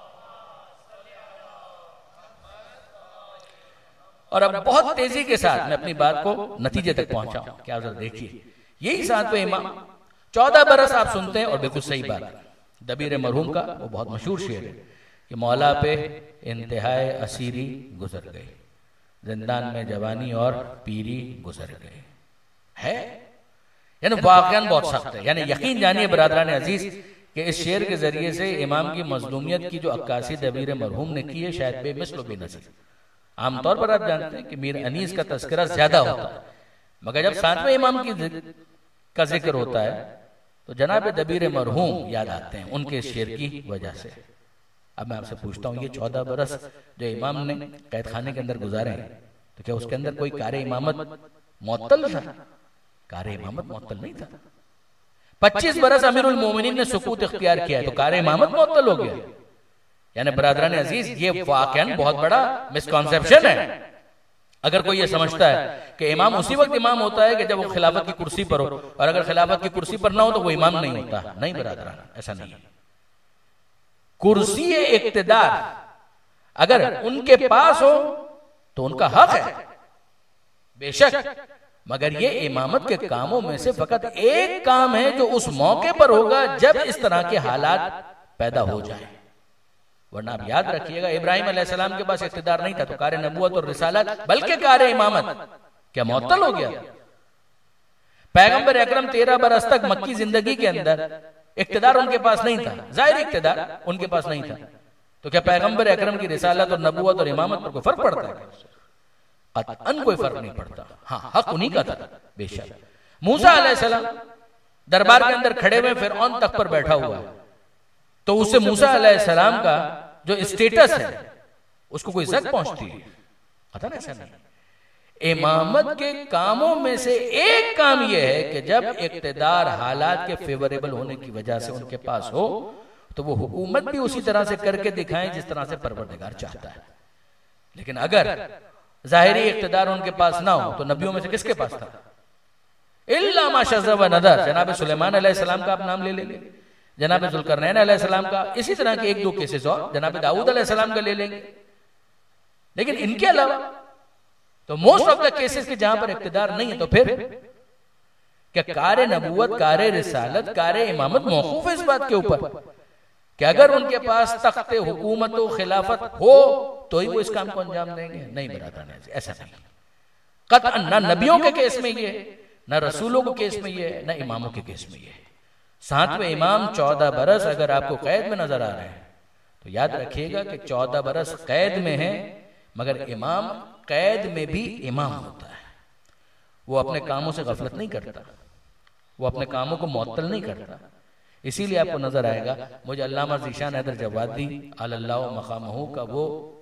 और अब बहुत तेजी के साथ मैं अपनी बात को नतीजे तक पहुंचाऊं। क्या जरा देखिए, यही सातवें इमाम चौदह बरस आप सुनते हैं और बिल्कुल सही बात, दबीर मरहूम का वो बहुत मशहूर शेर है कि मौला पे इंतहाए असीरी गुजर गई, जिंदान में जवानी और पीरी गुजर गई है। यानी वाकयान बहुत सख्त है। यानी यकीन जानिए बरादरान अजीज कि इस शेर के जरिए से इमाम की मजलूमियत की जो अक्कासी दबीर मरहूम ने की है शायद बेमिसल बेनज़ीर। आमतौर पर आप जानते हैं कि मीर अनीस का तस्करा ज्यादा होता है, मगर जब सातवें इमाम की का जिक्र होता है तो जनाब दबीर मरहूम याद आते हैं उनके शेर की वजह से। अब मैं आपसे पूछता हूँ, ये चौदह बरस जो इमाम ने कैद खाने के अंदर गुजारे हैं तो क्या उसके अंदर कोई कार इमामत मुअत्तल था? कार इमामत मुअत्तल नहीं था। पच्चीस बरस अमीरुल मोमिनीन ने सुकूत इख्तियार किया है तो कार इमामत मुअत्तल हो गया। यानी बरादरान अजीज ये वाकई बहुत बड़ा मिसकॉन्सेप्शन है। अगर कोई ये समझता है कि इमाम उसी वक्त इमाम होता है कि जब वो खिलाफत की कुर्सी पर हो, और अगर खिलाफत की कुर्सी पर ना हो तो वो इमाम नहीं होता। नहीं बरादरान, ऐसा नहीं है। कुर्सी इक्तिदार अगर उनके पास हो तो उनका हक है बेशक, मगर ये इमामत के कामों में से फकत एक काम है जो उस मौके पर होगा जब इस तरह के हालात पैदा हो जाए। वरना आप याद रखिएगा इब्राहिम अलैहिस्सलाम के पास इख्तिदार नहीं था तो कार नबूवत और रिसालत बल्कि कार इमामत क्या मुअत्तल हो गया? पैगंबर अकरम तेरह बरस तक मक्की जिंदगी के अंदर इख्तिदार उनके पास नहीं था, जाहिर इख्तिदार उनके पास नहीं था, तो क्या पैगंबर अकरम की रिसालत और नबूवत और इमामत पर कोई फर्क पड़ता है? कतअन कोई फर्क नहीं पड़ता। हाँ, हक उन्हीं का था बेशक। मूसा अलैहिस्सलाम दरबार के अंदर खड़े हुए फिरौन तख्त पर बैठा हुआ है, तो उससे मूसा अलैहिस्सलाम का जो स्टेटस है उसको कोई इज्जत पहुंचती है? पता ना, ऐसा नहीं। इमामत के कामों में से एक काम यह है कि जब इक्तिदार हालात के फेवरेबल होने की वजह से उनके पास हो तो वो हुकूमत भी उसी तरह से करके दिखाएं जिस तरह से परवरदिगार चाहता है। लेकिन अगर जाहिरी इक्तिदार उनके पास ना हो तो नबियों में से किसके पास था? इल्ला मा शज़्ज़ा व नदर। जनाब सुलेमान अलैहिस्सलाम का आप नाम ले लेंगे, जनाब जुल्करनैन अलैहिस्सलाम का, इसी तरह के एक दो केसेस और जनाब दाऊद अलैहिस्सलाम का ले लेंगे। लेकिन इनके अलावा तो मोस्ट ऑफ द केसेस के जहां पर इक्तिदार नहीं है, तो फिर क्या कारे नबूवत, कारे रिसालत, कारे इमामत मौकूफ है इस बात के ऊपर कि अगर उनके पास तख्ते हुकूमत व खिलाफत हो तो ही वो इस काम को अंजाम देंगे? नहीं बरादरान, ऐसा नहीं। कतअन ना नबियों के केस में ये, ना रसूलों के केस में ये, ना इमामों के केस में ये। सातवें इमाम चौदह बरस अगर आपको कैद में नजर आ रहे हैं तो याद रखिएगा कि चौदह बरस कैद में है, मगर इमाम कैद में भी इमाम होता है। वो अपने कामों से गफलत नहीं करता, वो अपने कामों को मुअत्तल नहीं करता। इसीलिए आपको नजर आएगा, मुझे अल्लामा ज़ीशान हैदर जवादी अल्लाह मकामहू का वो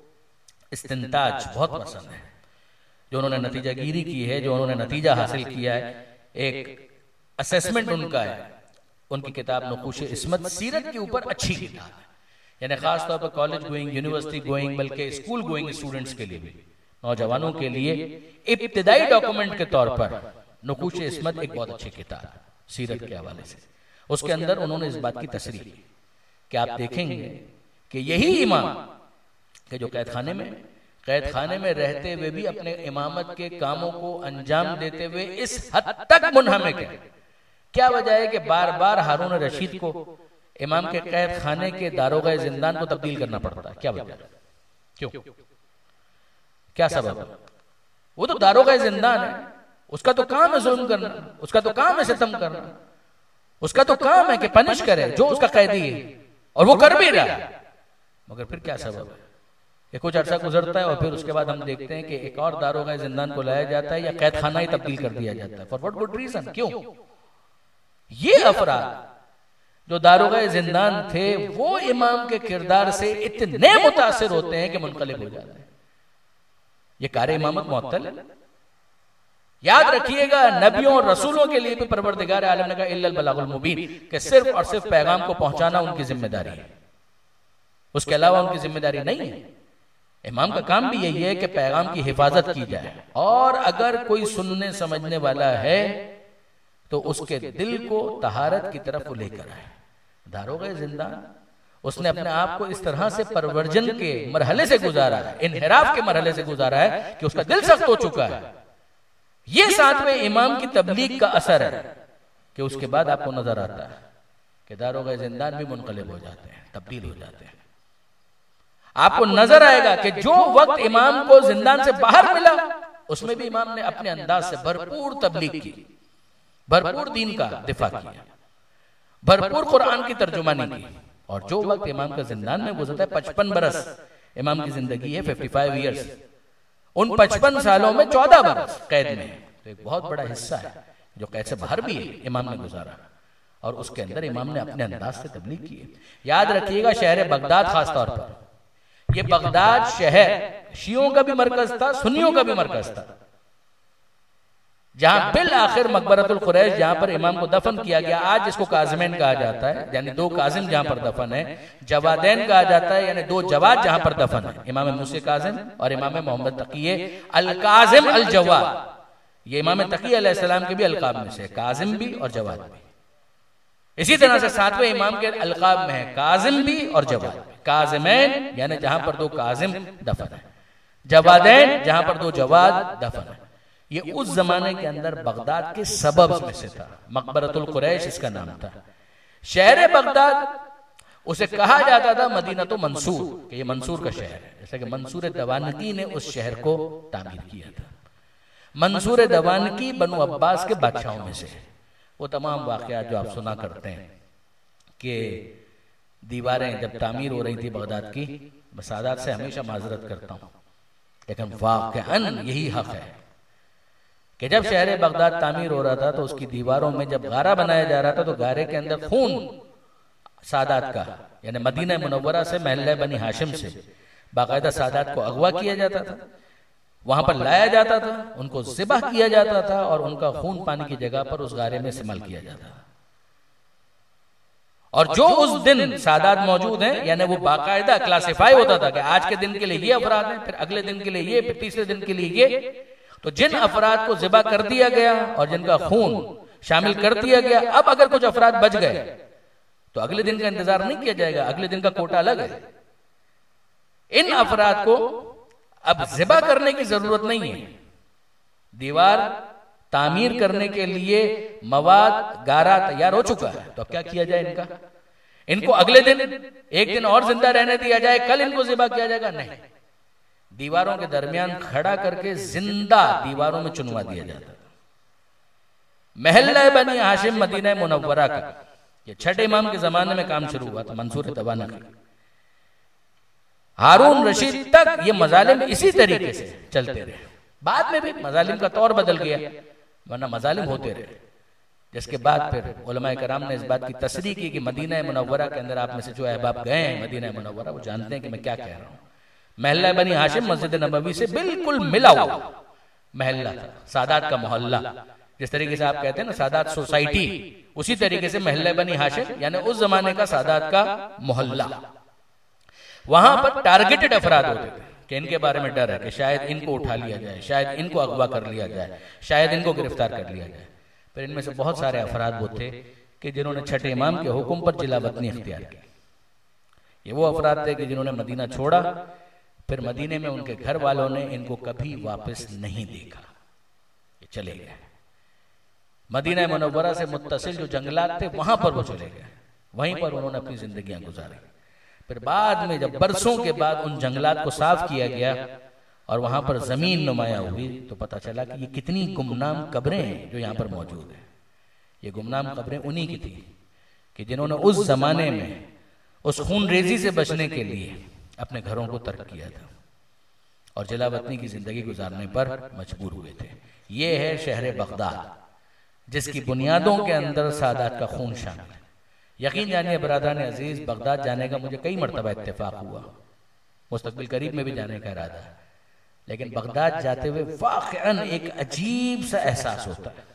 इस्तिंताज बहुत पसंद है, जो उन्होंने नतीजागिरी की है, जो उन्होंने नतीजा हासिल किया है, एक असेसमेंट उनका है। उनकी किताब नुकूश इस्मत सीरत के ऊपर अच्छी किताब है, यानी खास तौर पर कॉलेज गोइंग, यूनिवर्सिटी गोइंग, बल्कि स्कूल गोइंग स्टूडेंट्स के लिए भी, नौजवानों के लिए इब्तिदाई डॉक्यूमेंट के तौर पर नुकूश इस्मत एक बहुत अच्छी किताब है सीरत के हवाले से। उसके अंदर उन्होंने इस बात की तस्रीह की कि आप देखेंगे कि यही इमाम के जो कैद खाने में कैद खाने में रहते हुए भी अपने इमामत के कामों को अंजाम देते हुए इस हद तक मुनहमिक है। क्या वजह है कि बार बार हारून रशीद को इमाम के कैद खाने के दारोगा जिंदान को तब्दील करना पड़ता है? क्या वजह, क्यों, क्या सबब? वो तो दारोगा जिंदान है, उसका तो काम है जुल्म करना, उसका तो काम है सितम करना, उसका तो काम है कि पनिश करे जो उसका कैदी है, और वो कर भी रहा है। मगर फिर क्या सबब है कि कुछ अरसा गुजरता है और फिर उसके बाद हम देखते हैं कि एक और दारोगा जिंदान को लाया जाता है या कैद खाना ही तब्दील कर दिया जाता है। For what good reason? क्यों? ये अफराद जो दारोगा जिंदान थे वो इमाम के किरदार से इतने मुतासिर होते हैं कि मुनकलिब हो जाते हैं। ये कार इमामत मुअत्तल है। याद रखिएगा, नबियों और रसूलों के लिए भी परवरदिगार आलम ने कहा इल्लल बलागुल मुबीन, कि सिर्फ और सिर्फ पैगाम को पहुंचाना उनकी जिम्मेदारी है, उसके अलावा उनकी जिम्मेदारी नहीं है। इमाम का काम भी यही है कि पैगाम की हिफाजत की जाए, और अगर कोई सुनने समझने वाला है तो उसके दिल को तहारत की तरफ लेकर आए। दारोगा जिंदान उसने अपने आप को इस तरह से परवर्जन के मरहले से गुजारा है, इनहिराफ के मरहले से गुजारा है कि उसका दिल सख्त हो चुका है। ये सातवें इमाम की तबलीग का असर है कि उसके बाद आपको नजर आता है कि दारोगा जिंदान भी मुनकलिब हो जाते हैं, तब्दील हो जाते हैं। आपको नजर आएगा कि जो वक्त इमाम को जिंदान से बाहर मिला उसमें भी इमाम ने अपने अंदाज से भरपूर तबलीग की, भरपूर दीन का दिफा किया, भरपूर कुरान की तर्जुमानी की। और जो वक्त इमाम का जिंदान में गुजरता है, पचपन बरस इमाम की जिंदगी है, फिफ्टी फाइव ईयर्स, उन पचपन सालों में चौदह बरस कैद में, तो एक बहुत बड़ा हिस्सा है जो कैद से बाहर भी है इमाम ने गुजारा, और उसके अंदर इमाम ने अपने अंदाज से तबलीग की है। याद रखिएगा, शहर बगदाद खास तौर पर, ये बगदाद शहर शियों का भी मरकज था, सुन्नियों का भी मरकज था, जहां बिल आखिर मकबरतुल कुरैश जहां पर इमाम को दफन किया गया, आज इसको काजिमैन कहा जाता है, यानी दो काजिम जहां पर दफन है, जवादैन कहा जाता है, यानी दो जवाद जहां पर दफन है, इमाम मूसा काजिम और इमाम मोहम्मद तकी अल काजिम अल जवाद। ये इमाम तकी अलैहिस्सलाम के भी अलकाब में से, काजिम भी और जवाद भी। इसी तरह से सातवें इमाम के अलकाब में है काजिम भी और जवाद। काजिमैन यानी जहां पर दो काजिम दफन है, जवादैन जहां पर दो जवाद दफन है। ये उस जमाने के अंदर बगदाद के सबब में से था, मकबरतुल कुरैश इसका नाम था। शहर बगदाद उसे कहा जाता था मदीनतु मंसूर, कि ये मंसूर का शहर है, जैसे कि मंसूर दवानकी ने उस शहर को तामीर किया था। मंसूर दवानकी बनु अब्बास के बादशाहों में से, वो तमाम वाकयात जो आप सुना करते हैं कि दीवारें जब तामीर हो रही थी बगदाद की, मैं सादात से हमेशा माजरत करता हूँ, लेकिन वाकअन यही हक है कि जब शहर बगदाद तामीर हो रहा था तो उसकी दीवारों में जब गारा बनाया जा रहा था तो गारे के अंदर खून सादात का, यानी मदीना मुनव्वरा से महल्ला बनी हाशिम से बाकायदा सादात को अगवा किया जाता था, वहां पर लाया जाता था, उनको ज़िबह किया जाता था और उनका खून पानी की जगह पर उस गारे में इस्तेमाल किया जाता था। और जो उस दिन सादात मौजूद हैं, यानी वो बाकायदा क्लासिफाई होता था कि आज के दिन के लिए ये अफराद हैं, फिर अगले दिन के लिए ये, फिर तीसरे दिन के लिए ये। तो जिन अफराद को ज़िबा कर दिया गया और जिनका खून शामिल कर दिया गया, अब अगर कुछ अफराद बच गए तो अगले दिन का इंतजार नहीं किया जाएगा, अगले दिन का कोटा अलग है। इन अफराद को अब ज़िबा करने की जरूरत नहीं है। दीवार तामीर करने के लिए मवाद गारा तैयार हो चुका है, तो अब क्या किया जाए इनका? इनको अगले दिन एक दिन और जिंदा रहने दिया जाए, कल इनको ज़िबा किया जाएगा? नहीं, दीवारों के दरमियान खड़ा करके जिंदा दीवारों में चुनवा दिया जाता है। महल्ला बनी हाशिम मदीना मुनव्वरा का ये छठे इमाम के जमाने में काम शुरू हुआ था, मंसूर तवाना का। हारून रशीद तक ये मजालिम इसी तरीके से चलते रहे। बाद में भी मजालिम का तौर बदल गया, वरना मजालिम होते रहे। जिसके बाद फिर उलमाए कराम ने इस बात की तस्रीह की कि मदीना मुनव्वरा के अंदर आप में से जो अहबाब गए हैं मदीना मुनव्वरा, वो जानते हैं कि मैं क्या कह रहा हूँ। महल्ला बनी हाशिम मस्जिद नबवी से बिल्कुल मिला हुआ महल्ला था, सादात का मोहल्ला। जिस तरीके से आप कहते हैं ना सादात सोसाइटी, उसी तरीके से महल्ला बनी हाशिम यानी उस जमाने का सादात का मोहल्ला। वहां पर टारगेटेड अफराद होते थे कि इनके बारे में डर है कि शायद इनको उठा लिया जाए, शायद इनको अगवा कर लिया जाए, शायद इनको गिरफ्तार कर लिया जाए। फिर इनमें से बहुत सारे अफराद वो थे कि जिन्होंने छठे इमाम के हुक्म पर जिलावतनी इख्तियार की। ये वो अफराद थे कि जिन्होंने मदीना छोड़ा, फिर मदीने में उनके घर वालों ने इनको कभी वापस नहीं देखा, ये चले गए। मदीना मुनव्वरा से मुत्तसिल जो जंगलात थे वहां पर वो चले गए, वहीं पर उन्होंने अपनी जिंदगियां गुजारी। फिर बाद में जब बरसों के बाद उन जंगलात को साफ किया गया और वहां पर जमीन नुमाया हुई, तो पता चला कि ये कितनी गुमनाम कब्रें हैं जो यहाँ पर मौजूद है। ये गुमनाम कब्रें उन्हीं की थी कि जिन्होंने उस जमाने में उस खून रेजी से बचने के लिए अपने घरों को तर्क किया था और जिलावतनी की जिंदगी गुजारने पर मजबूर हुए थे। ये है शहर बगदाद, जिसकी बुनियादों के अंदर सादात का खून शामिल है। यकीन जानिए बरादरान अजीज, बगदाद जाने का मुझे कई मरतबा इत्तेफाक हुआ, मुस्तकबिल करीब में भी जाने का इरादा है, लेकिन बगदाद जाते हुए वाक़अन एक अजीब सा एहसास होता है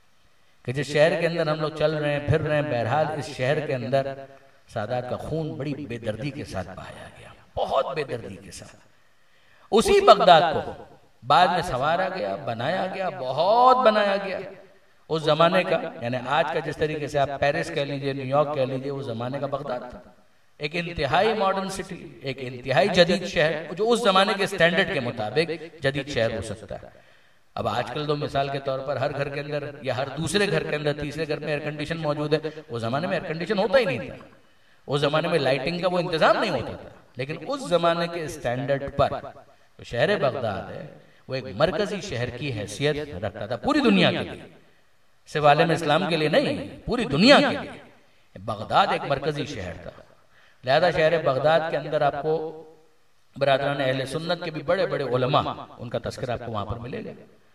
कि जिस शहर के अंदर हम लोग चल रहे हैं, फिर रहे हैं, बहरहाल इस शहर के अंदर सादात का खून बड़ी बेदर्दी के साथ बहाया गया, बहुत बेदर्दी के साथ। उसी बगदाद को बाद में संवारा गया, बनाया गया, बहुत बनाया गया। उस जमाने का यानी आज का जिस तरीके से आप पेरिस कह लीजिए, न्यूयॉर्क कह लीजिए, उस जमाने का बगदाद था एक इंतहाई मॉडर्न सिटी, एक इंतहाई जदीद शहर जो उस जमाने के स्टैंडर्ड के मुताबिक जदीद शहर हो सकता है। अब आजकल तो मिसाल के तौर पर हर घर के अंदर या हर दूसरे घर के अंदर, तीसरे घर में एयर कंडीशन मौजूद है। उस जमाने में एयर कंडीशन होता ही नहीं था, उस जमाने में लाइटिंग का वो इंतजाम नहीं होता था। लेकिन उस जमाने के स्टैंडर्ड पर तो शहर बगदाद है वो एक मरकजी शहर की हैसियत रखता था पूरी दुनिया के लिए, सिर्फ आलम इस्लाम के लिए नहीं, पूरी दुनिया के लिए बगदाद एक मरकजी शहर था। लिहाजा शहर बगदाद के अंदर आपको बरादरान अहले सुन्नत के भी बड़े बड़े उलमा, उनका तस्करा आपको वहां पर मिलेगा।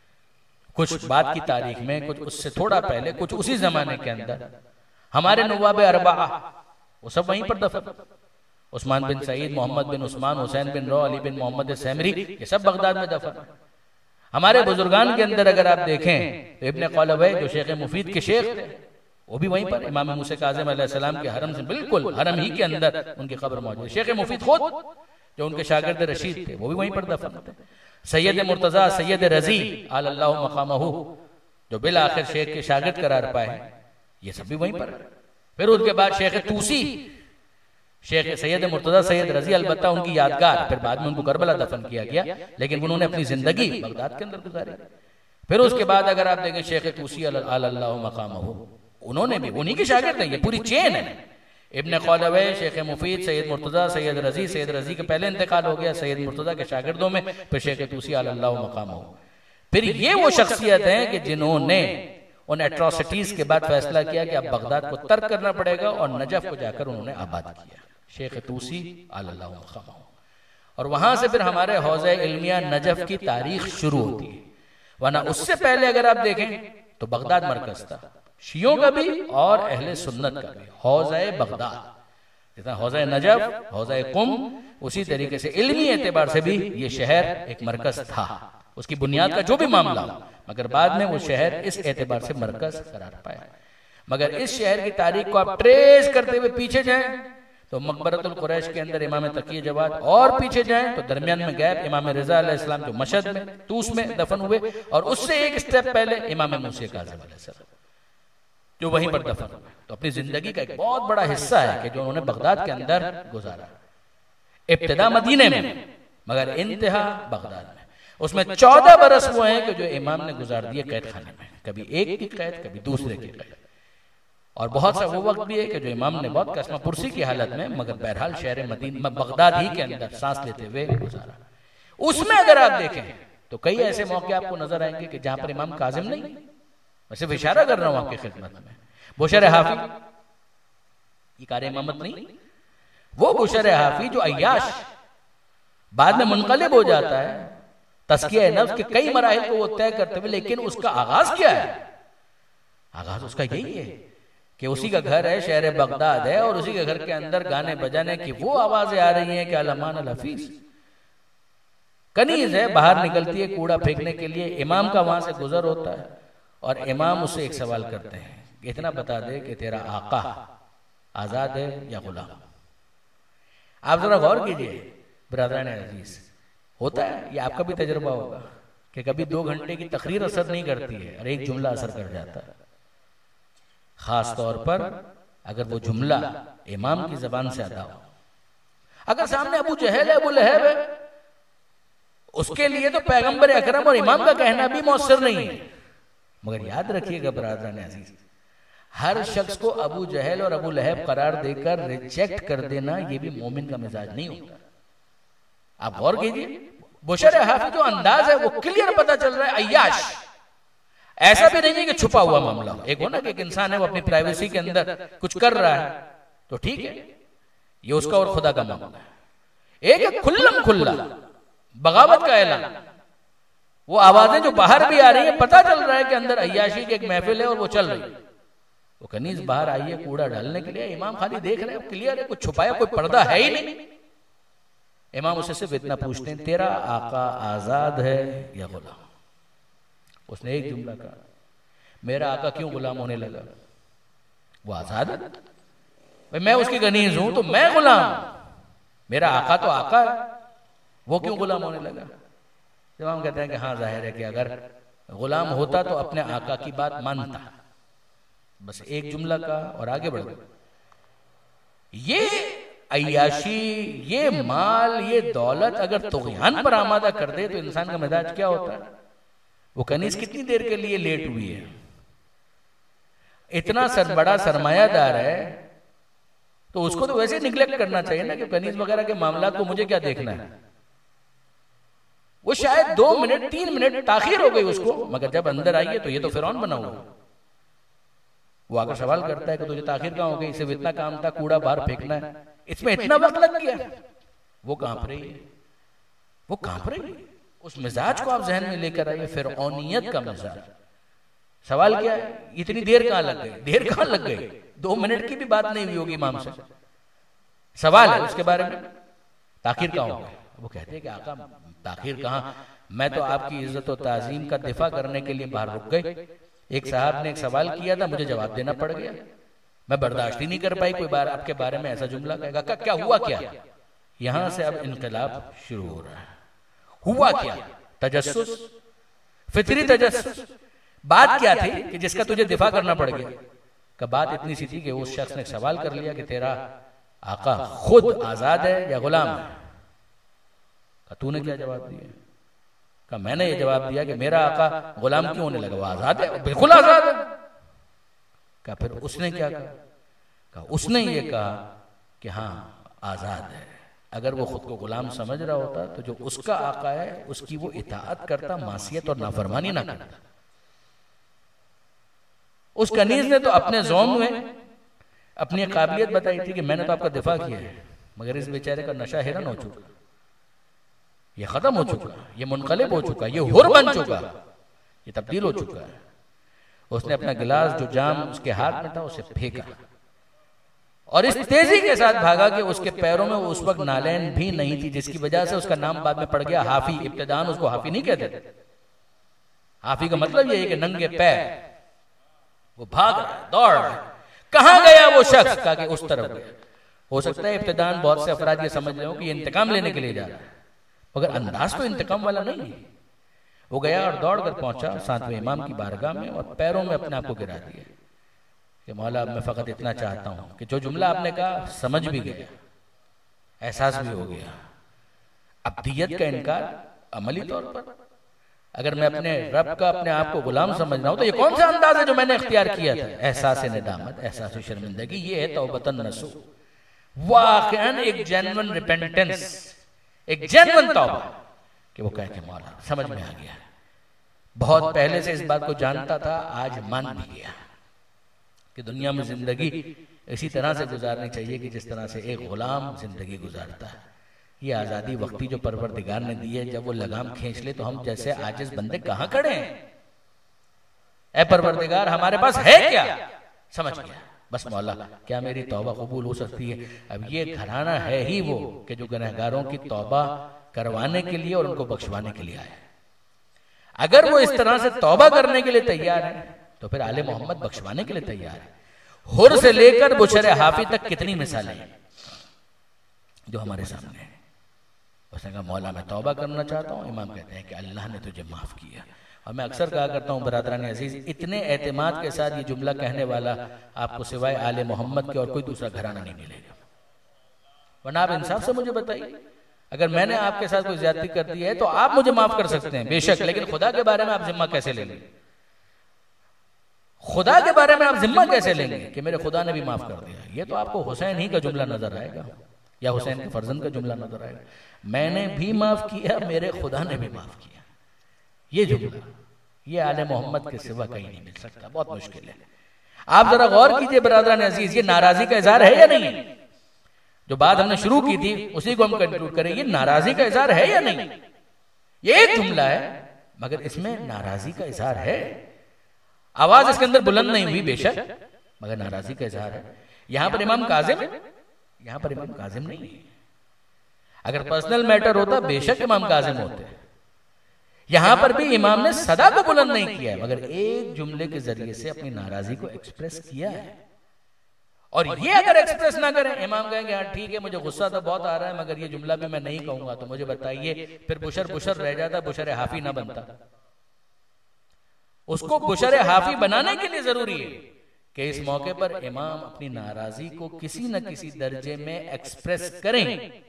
कुछ बात की तारीख में, कुछ उससे थोड़ा पहले, कुछ उसी जमाने के अंदर हमारे नवाब अरबा वो सब वहीं पर दफन। Usman bin Saeed, Muhammad bin Usman, Hussain bin Rauh, Ali bin Muhammad Samari, ये सब बगदाद में दफन। हमारे बुजुर्गान के अंदर अगर आप देखें तो इब्ने क़ौलवै जो शेख मुफीद के शेख थे, वो भी वहीं पर इमाम मूसा काज़िम अलैहिस्सलाम के हरम से बिल्कुल हरम ही के अंदर उनकी कब्र मौजूद है। शेख मुफीद खुद जो उनके शागिर्द रशीद थे वो भी वहीं पर दफन थे। सैयद मुर्तजा, सैयद रजी अल्लाहु मकामहू जो बिल आखिर शेख के शागिर्द करार पाए, ये सब भी वहीं पर। फिर उसके बाद शेख तूसी, शेख सैयद मुर्तजा, सैयद रजी, अलबत्ता उनकी यादगार, फिर बाद में उनको करबला दफन किया गया, लेकिन उन्होंने अपनी जिंदगी बगदाद के अंदर गुजारी। फिर उसके बाद अगर आप देखें शेख तूसी अल्लाहु मकामहू, उन्होंने भी उन्हीं के शागिर्द हैं, ये पूरी चेन है। इब्ने क़ौलवै, शेख मुफीद, सैयद मुर्तजा, सैयद रजी, सैयद रजी के पहले इंतकाल हो गया, सैयद मुर्तजा के शागिर्दों में, फिर शेख तूसी अल्लाहु मकामहू। फिर ये वो शख्सियत हैं कि जिन्होंने उन एट्रोसिटीज के बाद फैसला किया कि अब बगदाद को तर्क करना पड़ेगा और नजफ को जाकर उन्होंने आबाद किया, शेख तूसी अल्लाहु मकामहू। और वहां से फिर हमारे हौज़े इल्मिया नजफ की तारीख शुरू होती है। वरना उससे पहले अगर आप देखें तो बगदाद मरकज था, शियों का भी और अहले सुन्नत का भी। हौज़े बगदाद, जितना हौज़े नजफ, हौज़े कुम, उसी तरीके से इल्मी एतबार से भी ये शहर एक मरकज था, उसकी बुनियाद का जो भी मामला हो, मगर बाद में वो शहर इस एतबार से मरकज करार पाया। मगर इस शहर की तारीख को आप ट्रेस करते हुए पीछे जाएं तो मकबरतुल कुरैश के अंदर इमाम तकी जवाद, और पीछे जाएं तो दरमियान में गैप इमाम रज़ा अलैहिस्सलाम जो मशहद में तूस में दफन हुए, और उससे एक स्टेप पहले इमाम मूसा काज़िम अलैहिस्सलाम जो वहीं पर दफन हुए। तो अपनी जिंदगी का एक बहुत बड़ा हिस्सा है कि जो उन्होंने बगदाद के अंदर गुजारा, इब्तिदा मदीने में मगर इंतहा बगदाद में। उसमें चौदह बरस वो हैं कि जो इमाम ने गुजार दिए कैद खाने में, कभी एक की कैद कभी दूसरे की कैद, और बहुत सा वो वक्त भी है कि जो इमाम ने बहुत कसमा पुरसी की हालत में मगर बहरहाल शहर मदीना बगदाद ही के अंदर सांस लेते हुए गुजारा। उसमें अगर आप देखें तो कई ऐसे मौके आपको नजर आएंगे कि जहां पर इमाम काजिम नहीं, मैं सिर्फ इशारा कर रहा हूं आपकी खिदमत में, बुशर हाफी, ये कार इमामत नहीं, वो बुशर हाफी जो अय्याश बाद में मुनकलिब हो जाता है, तस्किया नफ्स के कई मराहिल को वो तय करते हुए, लेकिन उसका आगाज क्या है? आगाज उसका यही है कि उसी का घर है, शहर बगदाद है, और उसी के घर के अंदर गाने बजाने की वो आवाजें आ रही हैं कि अलमान अल हफीज, कनीज है बाहर निकलती है कूड़ा फेंकने के लिए, इमाम का वहां से गुजर होता है और इमाम उससे एक सवाल करते हैं, इतना बता दे कि तेरा आका आजाद है या गुलाम। आप जरा गौर कीजिए बिरादरान अजीज, होता है ये आपका भी तजुर्बा होगा कि कभी दो घंटे की तकरीर असर नहीं करती है और एक जुमला असर कर जाता है, खास तौर पर अगर वो जुमला इमाम की जबान से अदा हो। अगर सामने अबू जहल है, अबू लहब है, उसके लिए तो पैगंबर अकरम और इमाम का कहना भी मौसर नहीं है। मगर याद रखिएगा बरादरान अजीज, हर शख्स को अबू जहल और अबू लहब करार देकर रिजेक्ट कर देना ये भी मोमिन का मिजाज नहीं होता। आप गौर कीजिए, बुशर हाफी जो अंदाज है वो क्लियर पता चल रहा है अय्याश, ऐसा भी नहीं है कि छुपा हुआ मामला। एक हो ना कि एक इंसान है वो अपनी प्राइवेसी के अंदर कुछ कर रहा है तो ठीक है, ये उसका और खुदा का मामला है। एक है खुल्लम खुल्ला बगावत का ऐलान, वो आवाजें जो बाहर भी आ रही है, पता चल रहा है कि अंदर अय्याशी की एक महफिल है और वो चल रही है। वो कनीज बाहर आई है कूड़ा डालने के लिए, इमाम खाली देख रहे हैं, क्लियर है, कुछ छुपाया कोई पर्दा है ही नहीं। इमाम उससे सिर्फ इतना पूछते हैं, तेरा आका आजाद है या गुलाम? उसने एक जुमला कहा, मेरा आका क्यों गुलाम होने लगा? वो आजाद है भाई, मैं उसकी गनीज हूं तो मैं गुलाम, मेरा आका तो आका है, वो क्यों गुलाम होने लगा? जब हम कहते हैं कि हाँ जाहिर है कि अगर गुलाम होता तो अपने आका की बात मानता। बस एक जुमला का और आगे बढ़ गया। ये अय्याशी, ये माल, ये दौलत अगर तुग़यान पर आमादा कर दे तो इंसान का मिजाज क्या होता है? वो कनीज कितनी देर के लिए लेट हुई है, इतना सर बड़ा सरमायादार है तो उसको तो वैसे निगलेक्ट करना चाहिए ना कि कनीज वगैरह के मामला को मुझे क्या देखना है। वो शायद दो मिनट तीन मिनट ताखीर हो गई उसको, मगर जब अंदर आई है तो ये तो फिरौन बना हुआ। वो आकर सवाल करता है कि तुझे ताखीर कहाँ हो गई, सिर्फ इतना काम था कूड़ा बाहर फेंकना है, इसमें इतना वक्त लग गया। वो कांप रही है, वो कांप रही है। उस मिजाज को आप जहन में लेकर आइए, फिरौनियत का मिजाज। सवाल क्या है, इतनी देर कहाँ लग गई? देर कहाँ लग गई? दो मिनट की भी बात नहीं हुई होगी इमाम से। सवाल है उसके बारे में, ताखीर कहाँ हो गई? वो कहते हैं कि आका ताखीर कहाँ, मैं तो आपकी इज्जत और ताजीम का दिफा करने के लिए बाहर रुक गई। एक साहब ने एक सवाल किया था, मुझे जवाब देना पड़ गया, मैं बर्दाश्त ही नहीं कर पाई कोई बार आपके बारे में ऐसा जुमला कहेगा। क्या, क्या हुआ क्या? यहां से अब इनकलाब शुरू हो रहा है। हुआ क्या? तजस्सुस, फितरी तजस्सुस। बात क्या थी कि जिसका तुझे दिफा करना पड़ गया? का बात इतनी सी थी कि उस शख्स ने सवाल कर लिया कि तेरा आका खुद आजाद है या गुलाम है? का तूने क्या जवाब दिया? का मैंने ये जवाब दिया कि मेरा आका गुलाम क्यों होने लगा, वो आजाद है, बिल्कुल आजाद है। का फिर उसने क्या कहा? का उसने ये कहा कि हाँ आजाद है। अगर वो खुद को गुलाम समझ रहा होता तो जो उसका आका है उसकी वो इताअत करता, मासियत और नाफरमानी ना करता। उस कनीज ने तो अपने ज़ौम में अपनी काबिलियत बताई थी कि मैंने तो आपका दिफा किया है, मगर इस बेचारे का नशा हिरन हो चुका, ये खत्म हो चुका, ये मुनकलिब हो चुका, ये हुर बन चुका। ये तब्दील हो चुका है। उसने अपना गिलास जो जाम उसके हाथ में था उसे फेंका और इस तेजी के साथ भागा कि उसके पैरों में उस वक्त नालैन भी नहीं थी, जिसकी वजह से उसका नाम बाद में पड़ गया हाफी। इब्तिदान उसको हाफी नहीं कहते थे। हाफी का मतलब यही है कि नंगे पैर वो भाग रहा है, दौड़ रहा है। कहां गया वो शख्स? कहा कि उस तरफ गया। हो सकता है इब्तिदान बहुत से अफराद ये समझ रहे हो कि ये इंतकाम लेने के लिए जा रहा है, मगर अंदाज तो इंतकाम वाला नहीं है। वो गया और दौड़ कर पहुंचा सातवें इमाम की बारगाह में और पैरों में अपने आप को गिरा दिया कि मौला अब मैं फकत इतना चाहता हूं कि जो जुमला आपने कहा समझ भी गया, एहसास भी हो गया। अब्दियत का इनकार अमली तौर पर, अगर मैं अपने रब का अपने आप को गुलाम समझ रहा हूं तो ये कौन सा अंदाज है जो मैंने इख्तियार किया था? एहसास निदामत, एहसास शर्मिंदगी, ये है तौबतन नसू, वाकईन एक जेन्युइन रिपेंटेंस, एक जेन्युइन तौबा कि वो कह के मौला समझ में आ गया, बहुत पहले से इस बात को जानता था, आज मान भी गया कि दुनिया में जिंदगी इसी तरह से गुजारनी चाहिए कि जिस तरह से एक गुलाम जिंदगी गुजारता है। ये आजादी वक्ती जो परवरदिगार ने दी है, जब वो लगाम खींच ले तो हम जैसे आजिज बंदे कहां खड़े हैं? ऐ परवरदिगार हमारे पास है क्या? समझ गया, बस मौला क्या मेरी तौबा कबूल हो सकती है? अब ये घराना है ही वो कि जो गुनहगारों की तौबा करवाने के लिए और उनको बख्शवाने के लिए आए। अगर वो इस तरह से तौबा करने के लिए तैयार है तो फिर आले मोहम्मद बख्शवाने के लिए तैयार है। हुर से लेकर बुशरे हाफी तक कितनी मिसालें हैं जो हमारे सामने है। उसने कहा मौला मैं तौबा करना चाहता हूँ। इमाम कहते हैं कि अल्लाह ने तुझे माफ किया। और मैं अक्सर कहा करता हूँ बरादरान अजीज, इतने एतमाद के साथ ये जुमला कहने वाला आपको सिवाय आले मोहम्मद के और कोई दूसरा घराना नहीं मिलेगा। वरना आप इंसाफ से मुझे बताइए, अगर मैंने आपके साथ कोई ज्यादती कर दी है तो आप मुझे माफ कर सकते हैं बेशक, लेकिन खुदा के बारे में आप जिम्मा कैसे लेंगे? खुदा के बारे में आप जिम्मा कैसे लेंगे कि मेरे खुदा ने भी माफ कर दिया? ये तो आपको हुसैन ही का जुमला नजर आएगा या हुसैन के फर्जंद का जुमला नजर आएगा, मैंने भी माफ किया, मेरे खुदा ने भी माफ किया। ये जुमला ये आले मोहम्मद के सिवा कहीं नहीं मिल सकता, बहुत मुश्किल है। आप जरा गौर कीजिए बरादरान अजीज, ये नाराजगी का इजहार है या नहीं है? जो बात हमने शुरू की थी उसी को हम कंक्लूड करें, ये नाराजगी का इजहार है या नहीं? ये एक जुमला है मगर इसमें नाराजगी का इजहार है। आवाज इसके अंदर बुलंद नहीं हुई बेशक, मगर नाराजगी का इजहार है। यहां पर इमाम काजिम है, यहां पर इमाम काजिम नहीं है। अगर पर्सनल मैटर होता बेशक इमाम काजिम होते। यहां पर भी इमाम ने सदा को बुलंद नहीं किया है, मगर एक जुमले के जरिए से अपनी नाराजगी को एक्सप्रेस किया है। और ये अगर एक्सप्रेस ना करें, इमाम कहेंगे हाँ ठीक है मुझे गुस्सा तो बहुत आ रहा है मगर ये जुमला भी मैं नहीं कहूंगा, तो मुझे बताइए फिर बुशर बुशर रह जाता, बुशर हाफी ना बनता। उसको बुशर हाफी बनाने के लिए जरूरी है कि इस मौके पर इमाम अपनी नाराजगी को किसी न किसी दर्जे में एक्सप्रेस करें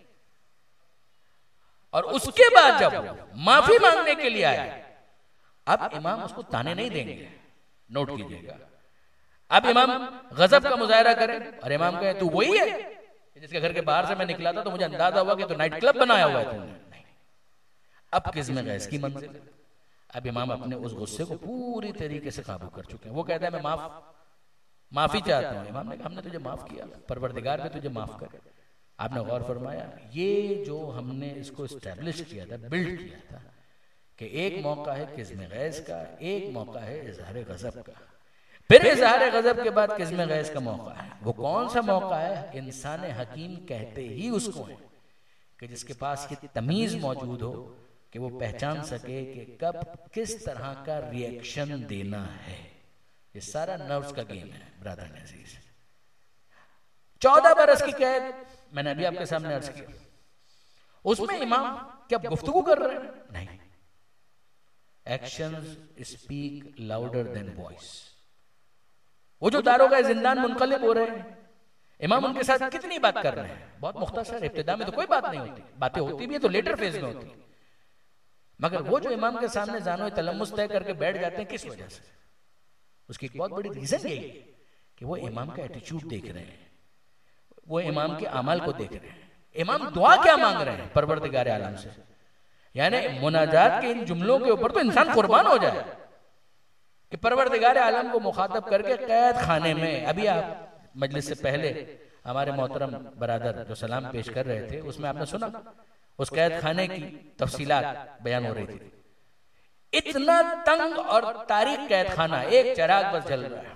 और उसके बाद जब माफी मांगने के लिए आए, अब इमाम उसको ताने नहीं देंगे, नोट कीजिएगा। अब इमाम गजब का मुजाहरा करे और इमाम कहे तू वही है जिसके घर के बाहर से मैं निकला था तो मुझे अंदाजा हुआ कि तो नाइट क्लब बनाया हुआ है तुमने। नहीं, अब किस्म गैस की मंजिल। अब इमाम अपने उस गुस्से को पूरी तरीके से काबू कर चुके हैं। वो कहता है मैं माफ माफी चाहता हूं। इमाम ने कहा हमने तुझे माफ किया, परवरदिगार भी तुझे माफ करे। आपने गौर फरमाया ये जो हमने इसको स्टैब्लिश किया था, बिल्ड किया था कि एक मौका है किस्म गैस का, एक मौका है इजहार गजब का, फिर इजहार गजब के बाद किस्म गैस का मौका है। वो कौन सा मौका है? इंसान हकीम कहते ही उसको है कि जिसके पास ये तमीज मौजूद हो कि वो पहचान सके कि कब किस तरह का रिएक्शन देना है। ये सारा नर्व्स का गेम है ब्रदर अजीज। चौदह बरस की कैद मैंने अभी आपके सामने अर्ज किया, उसमें इमाम क्या गुफ्तगू कर रहे हैं? नहीं, actions speak louder than voice. वो जो दारोगा जिंदान मुनकलिब हो रहे हैं, इमाम उनके साथ कितनी बात कर रहे हैं? बहुत मुख्तसर। इब्तिदा में तो कोई बात नहीं होती, बातें होती भी है तो लेटर फेज में होती, मगर वो जो इमाम के सामने जानो तलम्मुस तय करके बैठ जाते हैं, किस वजह से? उसकी एक बहुत बड़ी रीजन यही है कि वो इमाम का एटीट्यूड देख रहे हैं, वो इमाम के अमाल को देख रहे हैं। इमाम दुआ क्या मांग रहे हैं परवरदिगार आलम से? यानी मुनाजात के इन जुमलों के ऊपर तो इंसान कुर्बान हो जाए कि परवरदिगार आलम को मुखातब करके कैद खाने में। अभी आप मजलिस से पहले हमारे मोहतरम बरादर जो सलाम पेश कर रहे थे उसमें आपने सुना उस कैद खाने की तफसीलात बयान हो रही थी। इतना तंग और तारीक कैद खाना, एक चिराग बस जल रहा है,